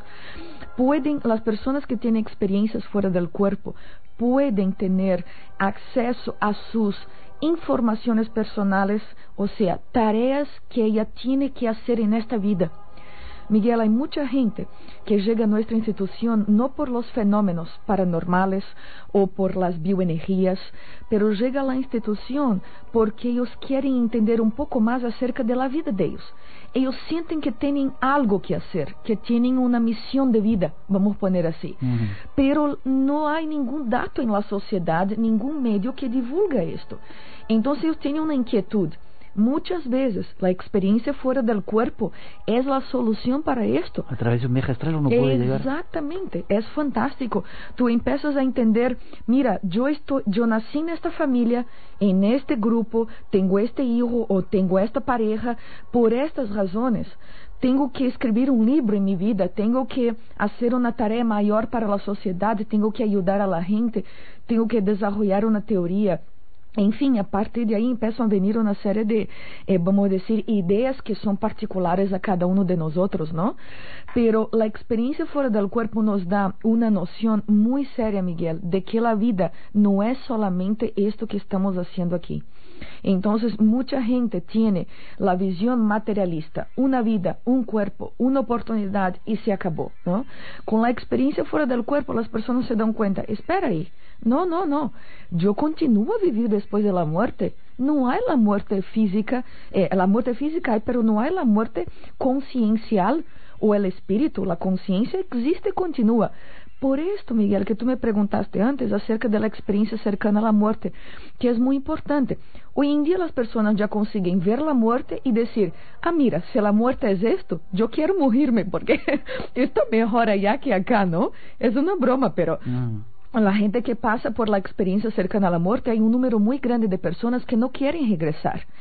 Las personas que tienen experiencias fuera del cuerpo, pueden tener acceso a sus informaciones personales, o sea, tareas que ella tiene que hacer en esta vida. Miguel, hay mucha gente que llega a nuestra institución no por los fenómenos paranormales o por las bioenergías, pero llega a la institución porque ellos quieren entender un poco más acerca de la vida de ellos. Ellos sienten que tienen algo que hacer, que tienen una misión de vida, vamos a poner así. Pero no hay ningún dato en la sociedad, ningún medio que divulga esto. Entonces ellos tienen una inquietud. Muchas veces la experiencia fuera del cuerpo es la solución para esto. A través de un viaje astral uno puede llegar. Exactamente, es fantástico. Tú empiezas a entender, mira, yo nací en esta familia, en este grupo, tengo este hijo o tengo esta pareja, por estas razones. Tengo que escribir un libro en mi vida, tengo que hacer una tarea mayor para la sociedad, tengo que ayudar a la gente, tengo que desarrollar una teoría. Enfim, a partir de aí empiezan a venir una serie de, vamos a decir, ideas que son particulares a cada uno de nosotros, ¿no? Pero la experiencia fuera del cuerpo nos da una noción muy seria, Miguel, de que la vida no es solamente esto que estamos haciendo aquí. Entonces, mucha gente tiene la visión materialista, una vida, un cuerpo, una oportunidad y se acabó, ¿no? Con la experiencia fuera del cuerpo, las personas se dan cuenta, espera ahí, no, yo continúo a vivir después de la muerte. No hay la muerte física, la muerte física hay, pero no hay la muerte conciencial o el espíritu. La conciencia existe y continúa. Por esto, Miguel, que tú me preguntaste antes acerca de la experiencia cercana a la muerte, que es muy importante. Hoy en día las personas ya consiguen ver la muerte y decir, mira, si la muerte es esto, yo quiero morirme porque esto mejor allá que acá, ¿no? Es una broma, pero... La gente que pasa por la experiencia cercana a la muerte, hay un número muy grande de personas que no quieren regresar.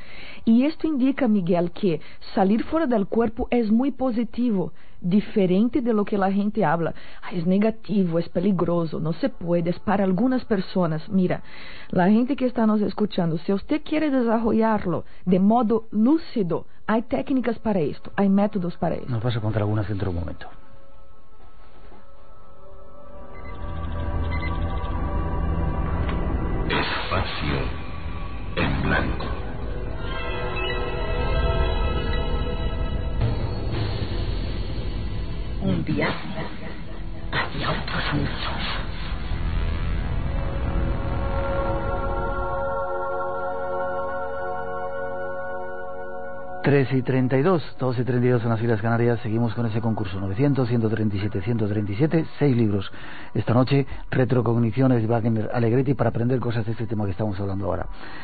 Y esto indica, Miguel, que salir fuera del cuerpo es muy positivo, diferente de lo que la gente habla. Es negativo, es peligroso, no se puede, es para algunas personas. Mira, la gente que está nos escuchando, si usted quiere desarrollarlo de modo lúcido, hay técnicas para esto, hay métodos para esto. Nos vas a contar algunas dentro de un momento. Espacio en blanco. Un viaje hacia otros mundos. y 32 en las Islas Canarias. Seguimos con ese concurso 900, 137, 137, 6 libros esta noche, Retrocogniciones de Wagner Allegretti, para aprender cosas de este tema que estamos hablando ahora.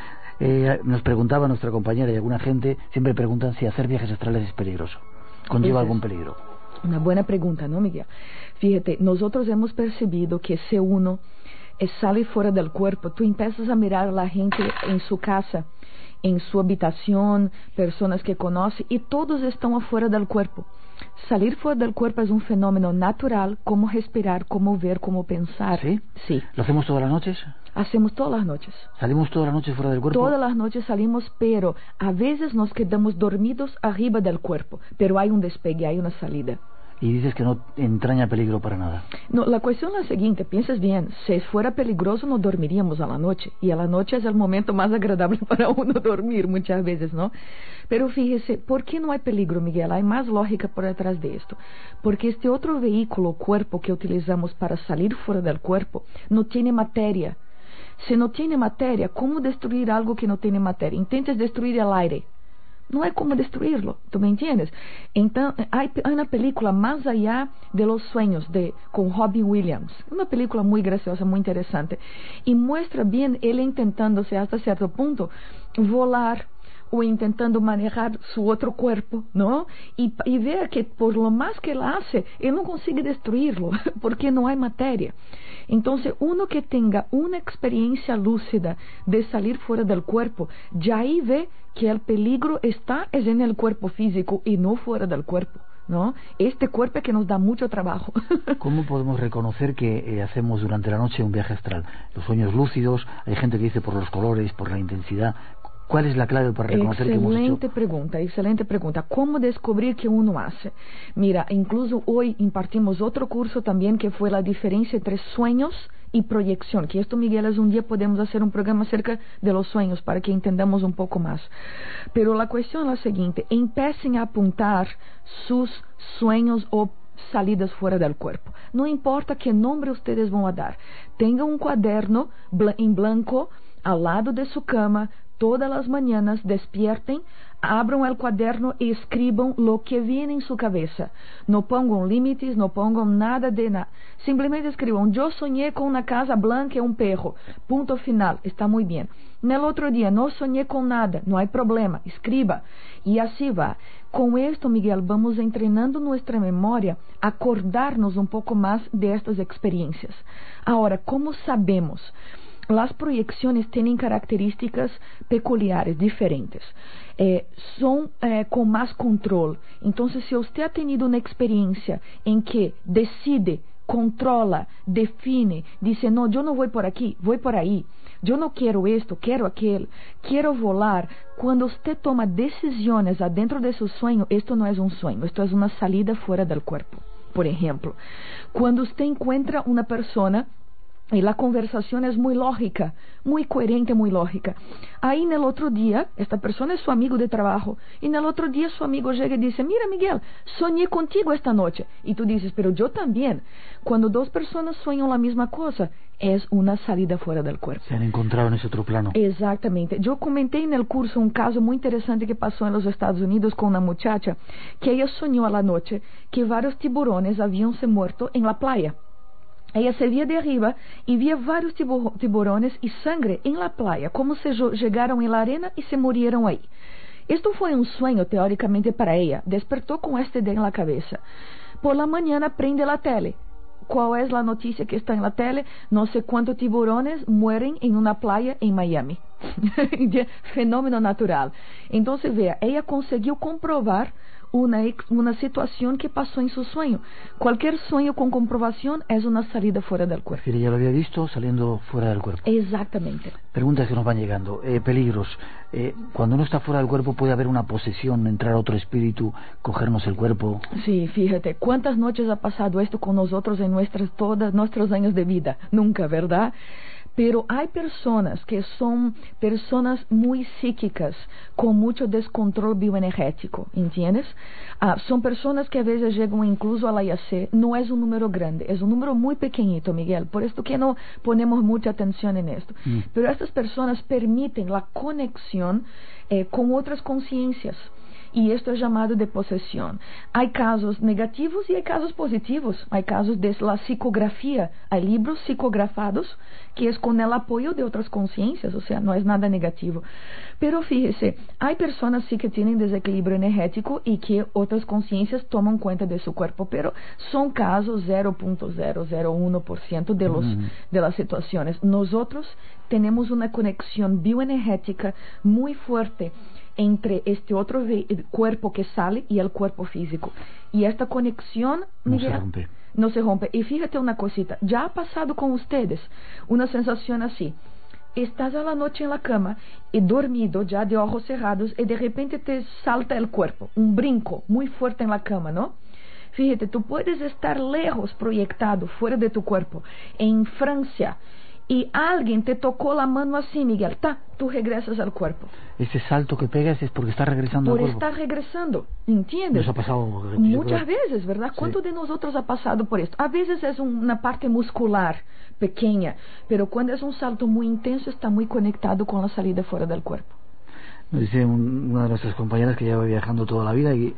Nos preguntaba nuestra compañera, y alguna gente siempre preguntan si hacer viajes astrales es peligroso, conlleva algún peligro. Una buena pregunta, ¿no, Miguel? Fíjate, nosotros hemos percibido que si uno sale fuera del cuerpo, tú empiezas a mirar a la gente en su casa, en su habitación, personas que conoce, y todos están afuera del cuerpo. Salir fuera del cuerpo es un fenómeno natural, como respirar, como ver, como pensar. ¿Sí? Sí. ¿Lo hacemos todas las noches? Hacemos todas las noches. ¿Salimos todas las noches fuera del cuerpo? Todas las noches salimos, pero a veces nos quedamos dormidos arriba del cuerpo, pero hay un despegue, hay una salida. Y dices que no entraña peligro para nada. No, la cuestión es la siguiente, piensas bien, si fuera peligroso no dormiríamos a la noche, y a la noche es el momento más agradable para uno dormir muchas veces, ¿no? Pero fíjese, ¿por qué no hay peligro, Miguel? Hay más lógica por detrás de esto. Porque este otro vehículo, cuerpo, que utilizamos para salir fuera del cuerpo, no tiene materia. Si no tiene materia, ¿cómo destruir algo que no tiene materia? Intentes destruir el aire. No hay cómo destruirlo, ¿tú me entiendes? Entonces, hay una película, Más allá de los sueños, con Robin Williams, una película muy graciosa, muy interesante, y muestra bien él intentándose hasta cierto punto volar, o intentando manejar su otro cuerpo, ¿no? Y ver que por lo más que él hace, él no consigue destruirlo, porque no hay materia. Entonces, uno que tenga una experiencia lúcida de salir fuera del cuerpo, ya ahí ve que el peligro está es en el cuerpo físico y no fuera del cuerpo, ¿no? Este cuerpo que nos da mucho trabajo. ¿Cómo podemos reconocer que hacemos durante la noche un viaje astral? Los sueños lúcidos, hay gente que dice por los colores, por la intensidad. ¿Cuál es la clave para reconocer que hemos hecho? Excelente pregunta. ¿Cómo descubrir que uno hace? Mira, incluso hoy impartimos otro curso también que fue la diferencia entre sueños y proyección, que esto, Miguel, es un día podemos hacer un programa acerca de los sueños para que entendamos un poco más. Pero la cuestión es la siguiente, empiecen a apuntar sus sueños o salidas fuera del cuerpo. No importa qué nombre ustedes van a dar. Tenga un cuaderno en blanco al lado de su cama. Todas las mañanas despierten, abran el cuaderno y escriban lo que viene en su cabeza. No pongan límites, no pongan nada de nada. Simplemente escriban, yo soñé con una casa blanca y un perro. Punto final, está muy bien. En el otro día, no soñé con nada, no hay problema, escriba. Y así va. Con esto, Miguel, vamos entrenando nuestra memoria a acordarnos un poco más de estas experiencias. Ahora, ¿cómo sabemos? Las proyecciones tienen características peculiares, diferentes. Son con más control. Entonces, si usted ha tenido una experiencia en que decide, controla, define, dice, no, yo no voy por aquí, voy por ahí. Yo no quiero esto, quiero aquel, quiero volar. Cuando usted toma decisiones adentro de su sueño, esto no es un sueño, esto es una salida fuera del cuerpo. Por ejemplo, cuando usted encuentra una persona y la conversación es muy lógica, muy coherente, muy lógica. Ahí en el otro día, esta persona es su amigo de trabajo, y en el otro día su amigo llega y dice, mira, Miguel, soñé contigo esta noche. Y tú dices, pero yo también. Cuando dos personas sueñan la misma cosa, es una salida fuera del cuerpo. Se han encontrado en ese otro plano. Exactamente. Yo comenté en el curso un caso muy interesante que pasó en los Estados Unidos con una muchacha, que ella soñó a la noche que varios tiburones habían se muerto en la playa. Ella se via de arriba y via vários tiburones y sangre en la playa, como se llegaron en la arena y se murieron ahí. Esto fue un sueño teóricamente para ella. Despertó con esta idea en la cabeza. Por la mañana prende la tele. ¿cuál es la noticia que está en la tele? No sé cuántos tiburones mueren en una playa en Miami. Fenómeno natural. Entonces, vea, ella consiguió comprobar una situación que pasó en su sueño. Cualquier sueño con comprobación es una salida fuera del cuerpo. Ella lo había visto saliendo fuera del cuerpo. Exactamente. Preguntas que nos van llegando. Peligros. Cuando uno está fuera del cuerpo, ¿puede haber una posesión, entrar otro espíritu, cogernos el cuerpo? Sí, fíjate, ¿cuántas noches ha pasado esto con nosotros en todos nuestros años de vida? Nunca, ¿verdad? Pero hay personas que son personas muy psíquicas, con mucho descontrol bioenergético, ¿entiendes? Son personas que a veces llegan incluso a la IAC. No es un número grande, es un número muy pequeñito, Miguel, por esto que no ponemos mucha atención en esto. Pero estas personas permiten la conexión con otras conciencias. Y esto es llamado de posesión. Hay casos negativos y hay casos positivos. Hay casos de la psicografía. Hay libros psicografados que es con el apoyo de otras conciencias, o sea, no es nada negativo. Pero fíjese, hay personas sí que tienen desequilibrio energético y que otras conciencias toman cuenta de su cuerpo, pero son casos 0.001% de las situaciones. Nosotros tenemos una conexión bioenergética muy fuerte entre este otro cuerpo que sale y el cuerpo físico. Y esta conexión, Miguel, no se rompe. Y fíjate una cosita, ya ha pasado con ustedes una sensación así. Estás a la noche en la cama y dormido, ya de ojos cerrados, y de repente te salta el cuerpo, un brinco muy fuerte en la cama, ¿no? Fíjate, tú puedes estar lejos, proyectado, fuera de tu cuerpo, en Francia, y alguien te tocó la mano así, Miguel, tú regresas al cuerpo. Ese salto que pegas es porque estás regresando al cuerpo. Por estar regresando, ¿entiendes? Nos ha pasado muchas veces, ¿verdad? ¿Cuántos de nosotros ha pasado por esto? A veces es una parte muscular pequeña, pero cuando es un salto muy intenso está muy conectado con la salida fuera del cuerpo. Nos dice una de nuestras compañeras que lleva viajando toda la vida y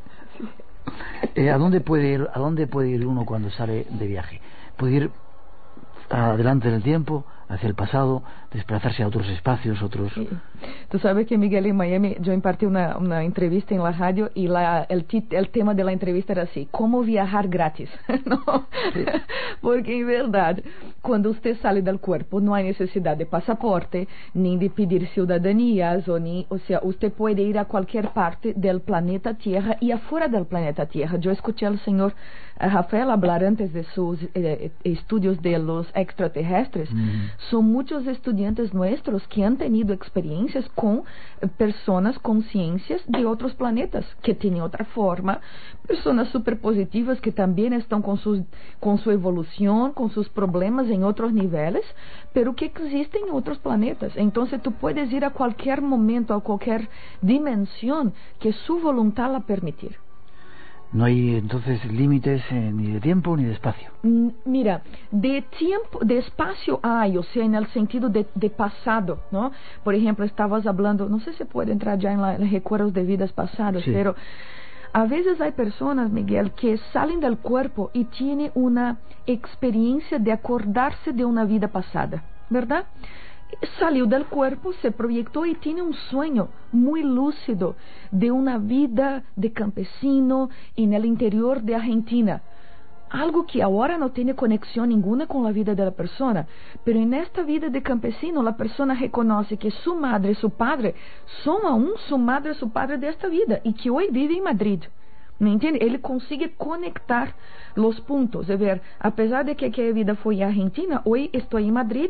¿a dónde puede ir uno cuando sale de viaje? ¿Puede ir adelante en el tiempo, hacia el pasado, desplazarse a otros espacios, otros... Sí. Tú sabes que, Miguel, en Miami yo impartí una entrevista en la radio y el tema de la entrevista era así: ¿cómo viajar gratis? ¿No? Sí. Porque en verdad, cuando usted sale del cuerpo no hay necesidad de pasaporte, ni de pedir ciudadanías, o sea, usted puede ir a cualquier parte del planeta Tierra y afuera del planeta Tierra. Yo escuché al señor Rafael hablar antes de sus estudios de los extraterrestres. Son muchos estudiantes nuestros que han tenido experiencias con personas, conciencias de otros planetas que tienen otra forma, personas superpositivas que también están con su evolución, con sus problemas en otros niveles, pero que existen en otros planetas. Entonces tú puedes ir a cualquier momento, a cualquier dimensión que su voluntad la permitir. No hay entonces límites ni de tiempo ni de espacio. Mira, de tiempo, de espacio hay, o sea, en el sentido de pasado, ¿no? Por ejemplo, estabas hablando, no sé si puede entrar ya en los recuerdos de vidas pasadas, sí. Pero a veces hay personas, Miguel, que salen del cuerpo y tienen una experiencia de acordarse de una vida pasada, ¿verdad? Salió del cuerpo, se proyectó y tiene un sueño muy lúcido de una vida de campesino en el interior de Argentina. Algo que ahora no tiene conexión ninguna con la vida de la persona, pero en esta vida de campesino la persona reconoce que su madre y su padre son aún su madre y su padre de esta vida y que hoy vive en Madrid. ¿Me entiende? Ele consigue conectar los puntos, de ver, a pesar de que aquella vida fue en Argentina, hoy estoy en Madrid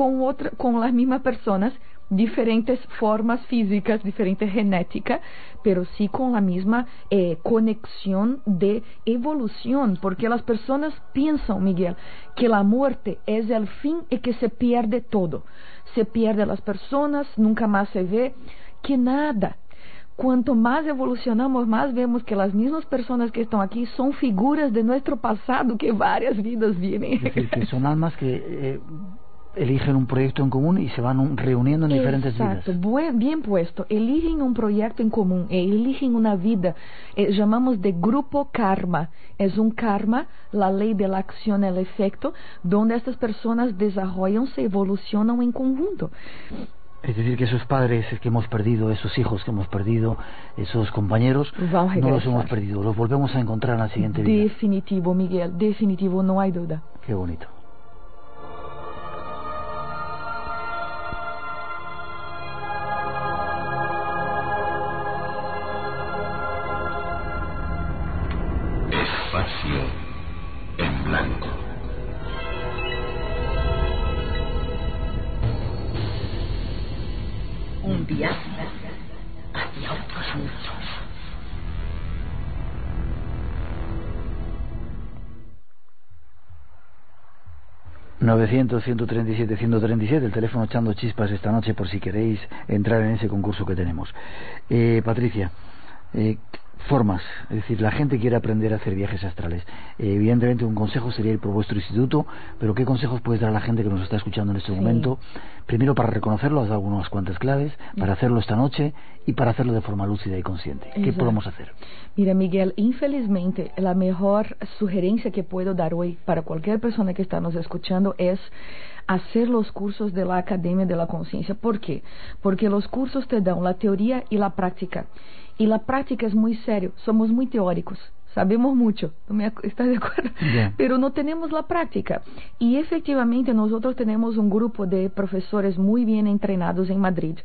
con las mismas personas, diferentes formas físicas, diferente genética, pero sí con la misma conexión de evolución, porque las personas piensan, Miguel, que la muerte es el fin y que se pierde todo. Se pierde las personas, nunca más se ve, que nada. Cuanto más evolucionamos, más vemos que las mismas personas que están aquí son figuras de nuestro pasado que varias vidas vienen. Es decir, que son almas que eligen un proyecto en común y se van reuniendo en diferentes vidas. Exacto, bien puesto. Eligen un proyecto en común, eligen una vida. Llamamos de grupo karma. Es un karma, la ley de la acción y el efecto, donde estas personas desarrollan, se evolucionan en conjunto. Es decir, que esos padres que hemos perdido, esos hijos que hemos perdido, esos compañeros, no los hemos perdido, los volvemos a encontrar en la siguiente vida. Definitivo, Miguel, definitivo, no hay duda. Qué bonito. Espacio en blanco. Un viaje hacia otros mundos. ...900-137-137... el teléfono echando chispas esta noche por si queréis entrar en ese concurso que tenemos. Patricia, formas, es decir, la gente quiere aprender a hacer viajes astrales. Evidentemente un consejo sería ir por vuestro instituto, pero ¿qué consejos puedes dar a la gente que nos está escuchando en este momento? Primero, para reconocerlo, has dado unas cuantas claves, para hacerlo esta noche y para hacerlo de forma lúcida y consciente. ¿Qué podemos hacer? Mira, Miguel, infelizmente la mejor sugerencia que puedo dar hoy para cualquier persona que está nos escuchando es hacer los cursos de la Academia de la Conciencia. ¿Por qué? Porque los cursos te dan la teoría y la práctica. Y la práctica es muy serio, somos muy teóricos, sabemos mucho, ¿estás de acuerdo? Yeah. Pero no tenemos la práctica. Y efectivamente nosotros tenemos un grupo de profesores muy bien entrenados en Madrid,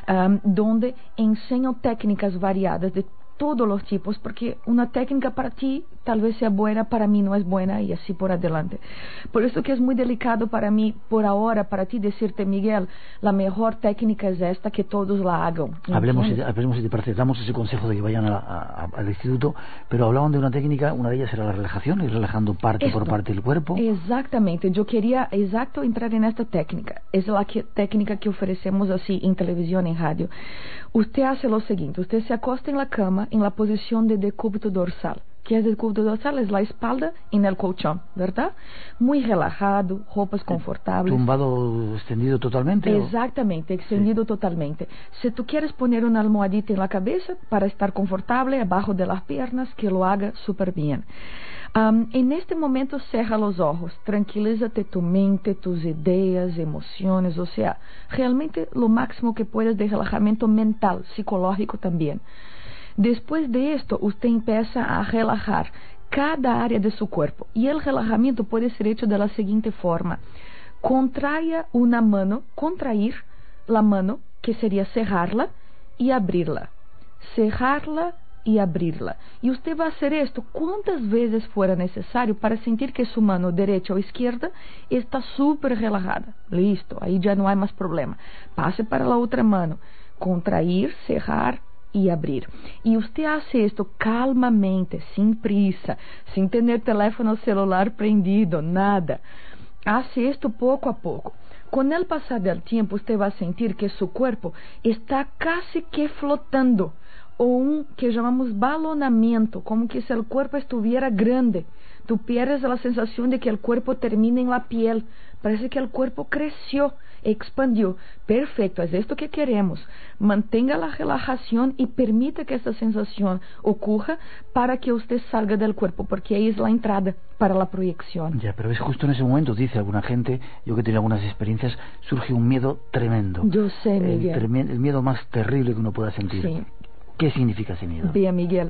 donde enseñan técnicas variadas de todos los tipos, porque una técnica para ti tal vez sea buena, para mí no es buena, y así por adelante. Por eso que es muy delicado para mí, por ahora, para ti decirte, Miguel, la mejor técnica es esta, que todos la hagan. Hablemos si te parece, damos ese consejo de que vayan al instituto, pero hablaban de una técnica, una de ellas era la relajación, ir relajando parte por parte del cuerpo. Exactamente, yo quería entrar en esta técnica. Es la técnica que ofrecemos así en televisión, en radio. Usted hace lo siguiente, usted se acosta en la cama en la posición de decúbito dorsal. ¿Qué es decúbito dorsal? Es la espalda en el colchón, ¿verdad? Muy relajado, ropas confortables. ¿Tumbado, extendido totalmente? Exactamente, extendido totalmente. Si tú quieres poner una almohadita en la cabeza para estar confortable, abajo de las piernas, que lo haga súper bien. En este momento cierra los ojos, tranquilízate tu mente, tus ideas, emociones, o sea, realmente lo máximo que puedas de relajamiento mental, psicológico también. Después de esto, usted empieza a relajar cada área de su cuerpo. Y el relajamiento puede ser hecho de la siguiente forma. Contraia una mano, contrair la mano, que sería cerrarla y abrirla. Cerrarla y abrirla. Y usted va a hacer esto cuantas veces fuera necesario para sentir que su mano derecha o izquierda está súper relajada. Listo, ahí ya no hay más problema. Pase para la otra mano. Contrair, cerrar y abrir. Y usted hace esto calmamente, sin prisa, sin tener teléfono celular prendido, nada. Hace esto poco a poco. Con el pasar del tiempo, usted va a sentir que su cuerpo está casi que flotando, o un que llamamos balonamiento, como que si el cuerpo estuviera grande. Tú pierdes la sensación de que el cuerpo termina en la piel. Parece que el cuerpo creció, expandió. Perfecto, es esto que queremos. Mantenga la relajación y permita que esta sensación ocurra para que usted salga del cuerpo, porque ahí es la entrada para la proyección. Ya, pero es justo en ese momento, dice alguna gente, yo que tengo algunas experiencias, surge un miedo tremendo. Yo sé, Miguel. El miedo más terrible que uno pueda sentir. Sí. ¿Qué significa ese miedo? Bien, Miguel,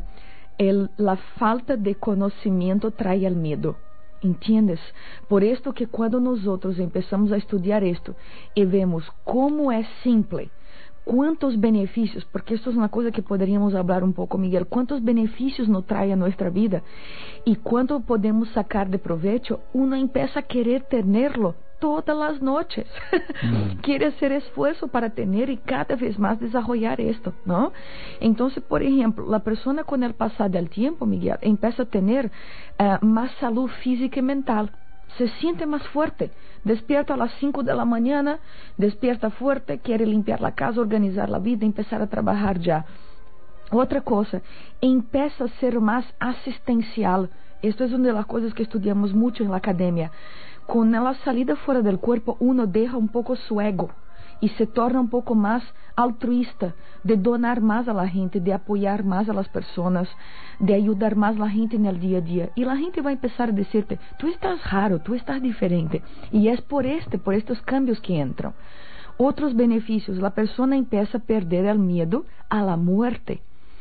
la falta de conocimiento trae el miedo. ¿Entiendes? Por esto que cuando nosotros empezamos a estudiar esto y vemos cómo es simple, cuántos beneficios, porque esto es una cosa que podríamos hablar un poco, Miguel, cuántos beneficios nos trae a nuestra vida y cuánto podemos sacar de provecho, uno empieza a querer tenerlo todas las noches. Quiere hacer esfuerzo para tener y cada vez más desarrollar esto, ¿no? Entonces, por ejemplo, la persona con el pasar del tiempo, Miguel, empieza a tener más salud física y mental. Se siente más fuerte, despierta a las 5 de la mañana, despierta fuerte, quiere limpiar la casa, organizar la vida, empezar a trabajar ya. Otra cosa, empieza a ser más asistencial. Esto es una de las cosas que estudiamos mucho en la academia. Con la salida fuera del cuerpo, uno deja un poco su ego y se torna un poco más altruista, de donar más a la gente, de apoyar más a las personas, de ayudar más a la gente en el día a día. Y la gente va a empezar a decirte, tú estás raro, tú estás diferente. Y es por estos cambios que entran. Otros beneficios, la persona empieza a perder el miedo a la muerte.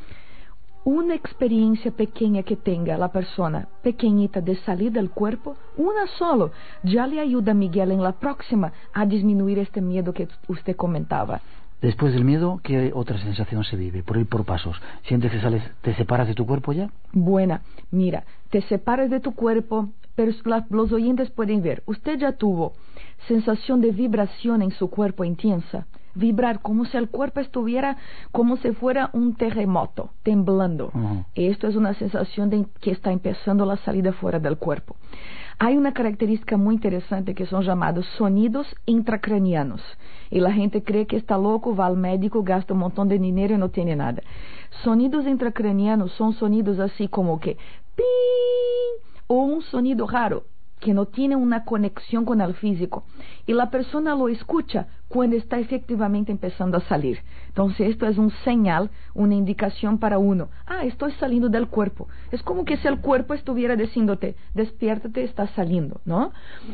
Una experiencia pequeña que tenga la persona, pequeñita, de salir del cuerpo, una solo, ya le ayuda a Miguel en la próxima a disminuir este miedo que usted comentaba. Después del miedo, ¿qué otra sensación se vive? Por ir por pasos. ¿Sientes que te separas de tu cuerpo ya? Buena, mira, te separas de tu cuerpo, pero los oyentes pueden ver, usted ya tuvo sensación de vibración en su cuerpo intensa. Vibrar como si el cuerpo estuviera como si fuera un terremoto, temblando. Esto es una sensación de que está empezando la salida fuera del cuerpo. Hay una característica muy interesante que son llamados sonidos intracranianos. Y la gente cree que está loco, va al médico, gasta un montón de dinero y no tiene nada. Sonidos intracranianos son sonidos así como que ¡ping! O un sonido raro que no tiene una conexión con el físico, y la persona lo escucha cuando está efectivamente empezando a salir. Entonces esto es un señal, una indicación para uno. Estoy saliendo del cuerpo. Es como que si el cuerpo estuviera diciéndote, despiértate, estás saliendo, ¿no?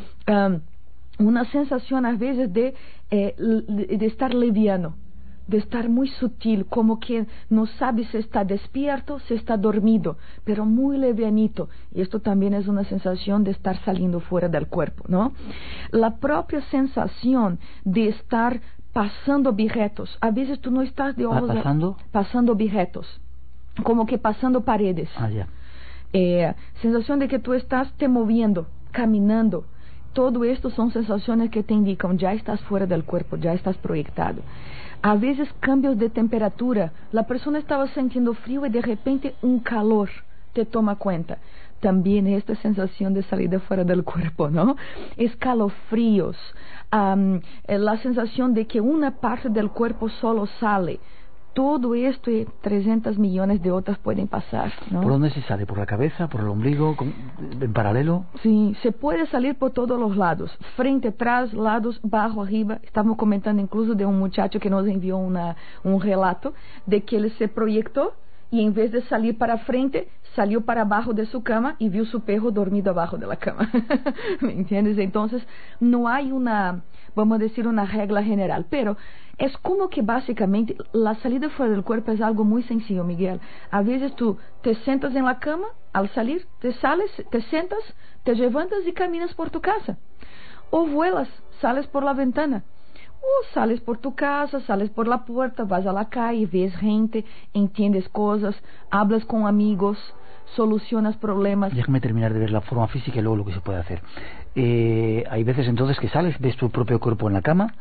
Una sensación a veces de estar liviano, de estar muy sutil, como que no sabe si está despierto, si está dormido, pero muy levianito. Y esto también es una sensación de estar saliendo fuera del cuerpo, ¿no? La propia sensación de estar pasando objetos. A veces tú no estás de ojos... Pasando objetos, como que pasando paredes. Sensación de que tú estás te moviendo, caminando. Todo esto son sensaciones que te indican, ya estás fuera del cuerpo, ya estás proyectado. A veces cambios de temperatura, la persona estaba sintiendo frío y de repente un calor, te toma cuenta. También esta sensación de salida fuera del cuerpo, ¿no? Escalofríos, la sensación de que una parte del cuerpo solo sale. Todo esto y 300 millones de otras pueden pasar, ¿no? ¿Por dónde se sale? ¿Por la cabeza? ¿Por el ombligo? ¿En paralelo? Sí, se puede salir por todos los lados. Frente, atrás, lados, bajo, arriba. Estamos comentando incluso de un muchacho que nos envió un relato de que él se proyectó y en vez de salir para frente, salió para abajo de su cama y vio su perro dormido abajo de la cama. ¿Me entiendes? Entonces, no hay una, vamos a decir, una regla general, pero es como que básicamente la salida fuera del cuerpo es algo muy sencillo, Miguel. A veces tú te sientas en la cama, al salir, te sales, te sientas, te levantas y caminas por tu casa. O vuelas, sales por la ventana. O sales por tu casa, sales por la puerta, vas a la calle, ves gente, entiendes cosas, hablas con amigos, solucionas problemas. Déjame terminar de ver la forma física y luego lo que se puede hacer. Hay veces entonces que sales, ves tu propio cuerpo en la cama.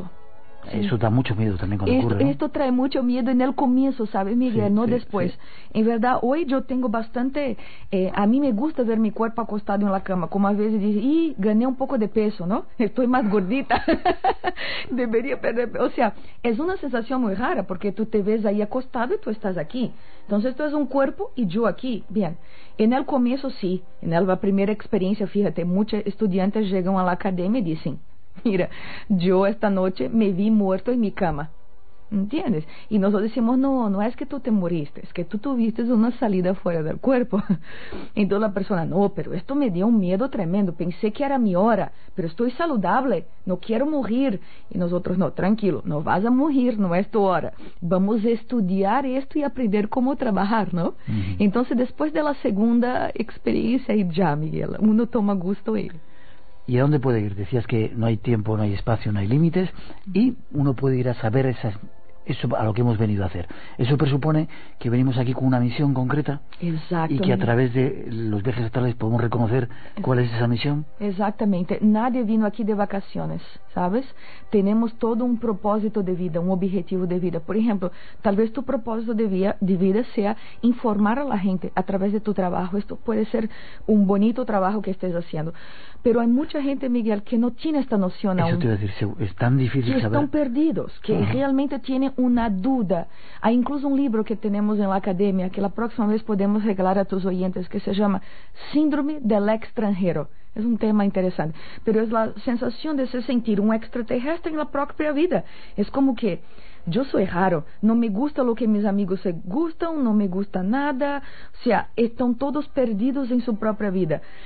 Eso da mucho miedo también cuando ocurre, ¿no? Esto trae mucho miedo en el comienzo, ¿sabes, Miguel? Sí, no después. En verdad, hoy yo tengo bastante... a mí me gusta ver mi cuerpo acostado en la cama, como a veces dice, gané un poco de peso, ¿no? Estoy más gordita. Debería perder... O sea, es una sensación muy rara, porque tú te ves ahí acostado y tú estás aquí. Entonces tú eres un cuerpo y yo aquí. Bien, en el comienzo sí, en la primera experiencia, fíjate, muchos estudiantes llegan a la academia y dicen, mira, yo esta noche me vi muerto en mi cama. ¿Entiendes? Y nosotros decimos, no es que tú te moriste, es que tú tuviste una salida fuera del cuerpo. Entonces la persona, no, pero esto me dio un miedo tremendo, pensé que era mi hora, pero estoy saludable, no quiero morir. Y nosotros, no, tranquilo, no vas a morir, no es tu hora. Vamos a estudiar esto y aprender cómo trabajar, ¿no? Entonces después de la segunda experiencia, y ya, Miguel, uno toma gusto en él. ¿Y a dónde puede ir? Decías que no hay tiempo, no hay espacio, no hay límites, y uno puede ir a saber eso a lo que hemos venido a hacer. Eso presupone que venimos aquí con una misión concreta y que a través de los viajes astrales podemos reconocer cuál es esa misión. Exactamente. Nadie vino aquí de vacaciones, ¿sabes? Tenemos todo un propósito de vida, un objetivo de vida. Por ejemplo, tal vez tu propósito de vida sea informar a la gente a través de tu trabajo. Esto puede ser un bonito trabajo que estés haciendo. Pero hay mucha gente, Miguel, que no tiene esta noción aún. Eso te iba a decir, es tan difícil saber. Están perdidos, que realmente tienen una duda. Hay incluso un libro que tenemos en la academia que la próxima vez podemos regalar a tus oyentes, que se llama Síndrome del Extranjero. Es un tema interesante, pero es la sensación de se sentir un extraterrestre en la propia vida. Es como que yo soy raro, no me gusta lo que mis amigos se gustan, no me gusta nada, o sea, están todos perdidos en su propia vida.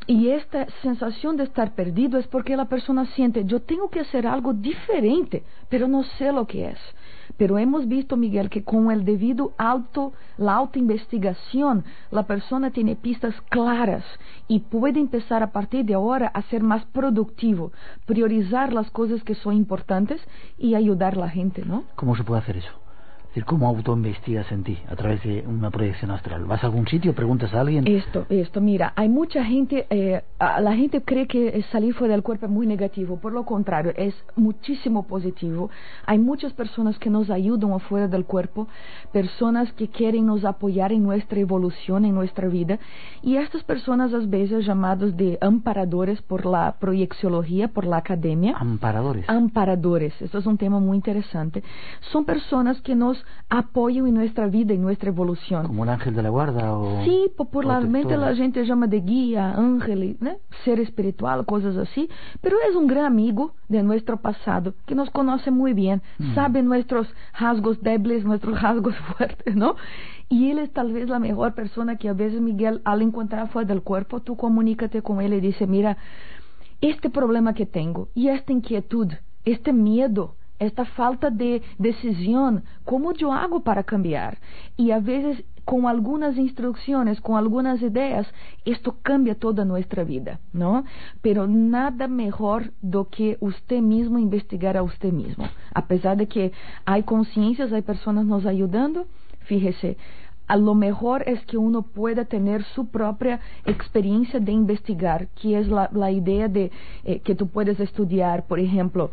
Y esta sensación de estar perdido es porque la persona siente, yo tengo que hacer algo diferente, pero no sé lo que es. Pero hemos visto, Miguel, que con el debido la autoinvestigación, la persona tiene pistas claras y puede empezar a partir de ahora a ser más productivo, priorizar las cosas que son importantes y ayudar a la gente, ¿no? ¿Cómo se puede hacer eso? Es decir, ¿cómo autoinvestigas en ti a través de una proyección astral? ¿Vas a algún sitio, preguntas a alguien? Esto, mira, hay mucha gente, la gente cree que salir fuera del cuerpo es muy negativo, por lo contrario, es muchísimo positivo. Hay muchas personas que nos ayudan afuera del cuerpo, personas que quieren nos apoyar en nuestra evolución, en nuestra vida, y estas personas a veces llamados de amparadores por la proyecciología, por la academia. Amparadores, esto es un tema muy interesante. Son personas que nos apoyan en nuestra vida, en nuestra evolución. ¿Como un ángel de la guarda? Sí, popularmente la gente llama de guía, ángel, ¿no? Ser espiritual, cosas así, pero es un gran amigo de nuestro pasado, que nos conoce muy bien, sabe nuestros rasgos débiles, nuestros rasgos fuertes, ¿no? Y él es tal vez la mejor persona que a veces, Miguel, al encontrar fuera del cuerpo, tú comunícate con él y dice, mira, este problema que tengo, y esta inquietud, este miedo, esta falta de decisión, ¿cómo yo hago para cambiar? Y a veces con algunas instrucciones, con algunas ideas, esto cambia toda nuestra vida, ¿no? Pero nada mejor do que usted mismo investigar a usted mismo. A pesar de que hay conciencias, hay personas nos ayudando, fíjese, a lo mejor es que uno pueda tener su propia experiencia de investigar, que es la idea de que tú puedes estudiar, por ejemplo,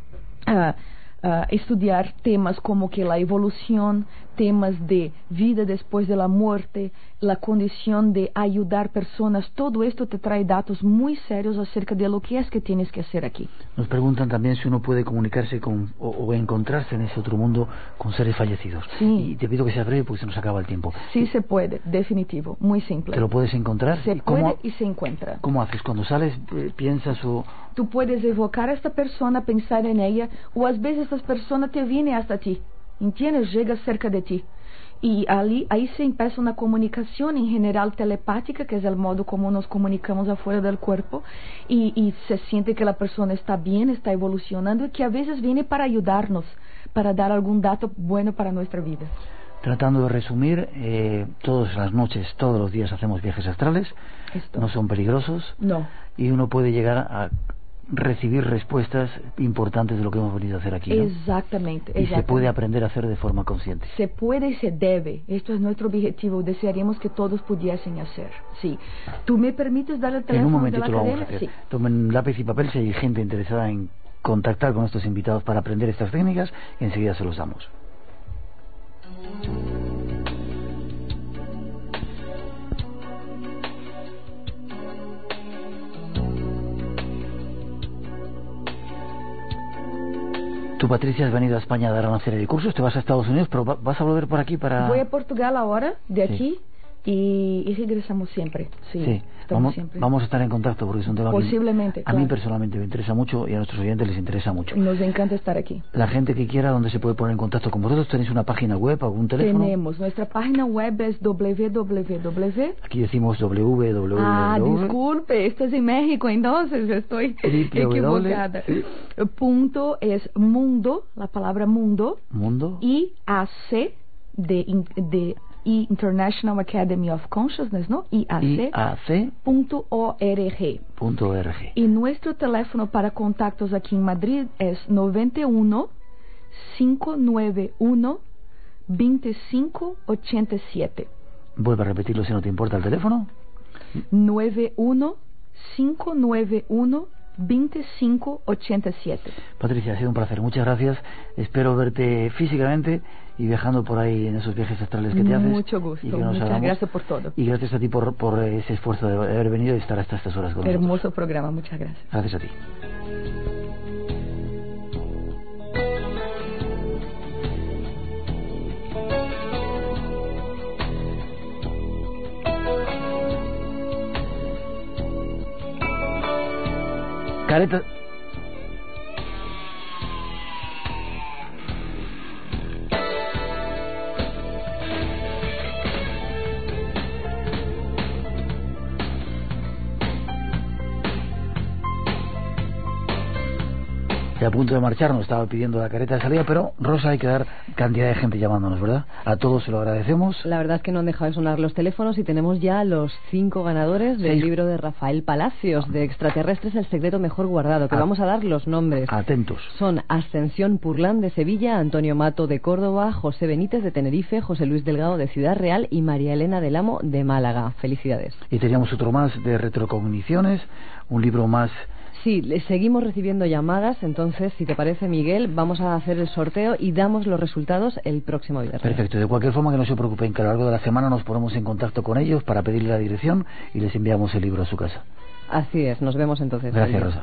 estudiar temas como que la evolución, temas de vida después de la muerte, la condición de ayudar personas, todo esto te trae datos muy serios acerca de lo que es que tienes que hacer aquí. Nos preguntan también si uno puede comunicarse con o encontrarse en ese otro mundo con seres fallecidos. Sí. Y te pido que sea breve porque se nos acaba el tiempo. Sí, se puede, definitivo, muy simple. ¿Te lo puedes encontrar? Se puede y se encuentra. ¿Cómo haces? Cuando sales, piensas o... Tú puedes evocar a esta persona, pensar en ella, o a veces esta persona te viene hasta ti, ¿entiendes? Llega cerca de ti. Y ahí se empieza una comunicación en general telepática, que es el modo como nos comunicamos afuera del cuerpo, y se siente que la persona está bien, está evolucionando, y que a veces viene para ayudarnos, para dar algún dato bueno para nuestra vida. Tratando de resumir, todas las noches, todos los días hacemos viajes astrales. No son peligrosos. No. Y uno puede llegar a recibir respuestas importantes de lo que hemos venido a hacer aquí, ¿no? Exactamente. Y se puede aprender a hacer de forma consciente. Se puede y se debe. Esto es nuestro objetivo. Desearíamos que todos pudiesen hacer. Sí. ¿Tú me permites dar el teléfono de la academia? En un momentito lo vamos a hacer. Sí. Tomen lápiz y papel si hay gente interesada en contactar con estos invitados para aprender estas técnicas, y enseguida se los damos. Tú, Patricia, has venido a España a dar una serie de cursos, te vas a Estados Unidos, pero vas a volver por aquí para... Voy a Portugal ahora, de aquí, y regresamos siempre. Sí, vamos a estar en contacto porque es un tema posiblemente, que a mí personalmente me interesa mucho y a nuestros oyentes les interesa mucho. Nos encanta estar aquí. La gente que quiera, ¿dónde se puede poner en contacto con vosotros? ¿Tenéis una página web, algún teléfono? Tenemos, nuestra página web es www. Aquí decimos www. Ah, disculpe, esto es en México, entonces estoy equivocada. Punto es mundo, la palabra mundo. Mundo. IAC de International Academy of Consciousness, ¿no? IAC.org. Y nuestro teléfono para contactos aquí en Madrid es 91 591 2587. Vuelve a repetirlo si no te importa el teléfono. 91 591 2587. Patricia, ha sido un placer, muchas gracias. Espero verte físicamente y viajando por ahí en esos viajes astrales que te haces. Mucho gusto, muchas gracias por todo. Y gracias a ti por ese esfuerzo de haber venido y estar hasta estas horas con nosotros. Hermoso programa, muchas gracias. Gracias a ti. Careta. a punto de marcharnos, estaba pidiendo la careta de salida, pero Rosa, hay que dar cantidad de gente llamándonos, ¿verdad? A todos se lo agradecemos. La verdad es que no han dejado de sonar los teléfonos y tenemos ya los 5 ganadores del libro de Rafael Palacios, de Extraterrestres, el secreto mejor guardado, que vamos a dar los nombres. Atentos. Son Ascensión Purlán de Sevilla, Antonio Mato de Córdoba, José Benítez de Tenerife, José Luis Delgado de Ciudad Real y María Elena del Amo de Málaga. Felicidades. Y teníamos otro más de Retrocogniciones, un libro más. Sí, seguimos recibiendo llamadas, entonces, si te parece, Miguel, vamos a hacer el sorteo y damos los resultados el próximo viernes. Perfecto, de cualquier forma que no se preocupen, que a lo largo de la semana nos ponemos en contacto con ellos para pedirle la dirección y les enviamos el libro a su casa. Así es, nos vemos entonces. Gracias, Rosa.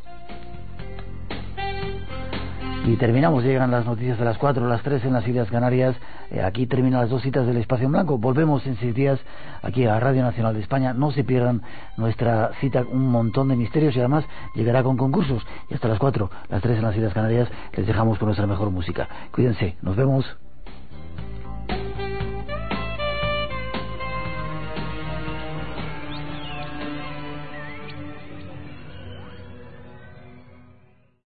Y terminamos, llegan las noticias de las 4 o las 3 en las Islas Canarias. Aquí terminan las 2 citas del Espacio en Blanco. Volvemos en 6 días aquí a Radio Nacional de España. No se pierdan nuestra cita, un montón de misterios, y además llegará con concursos. Y hasta las 4, las 3 en las Islas Canarias les dejamos con nuestra mejor música. Cuídense, nos vemos.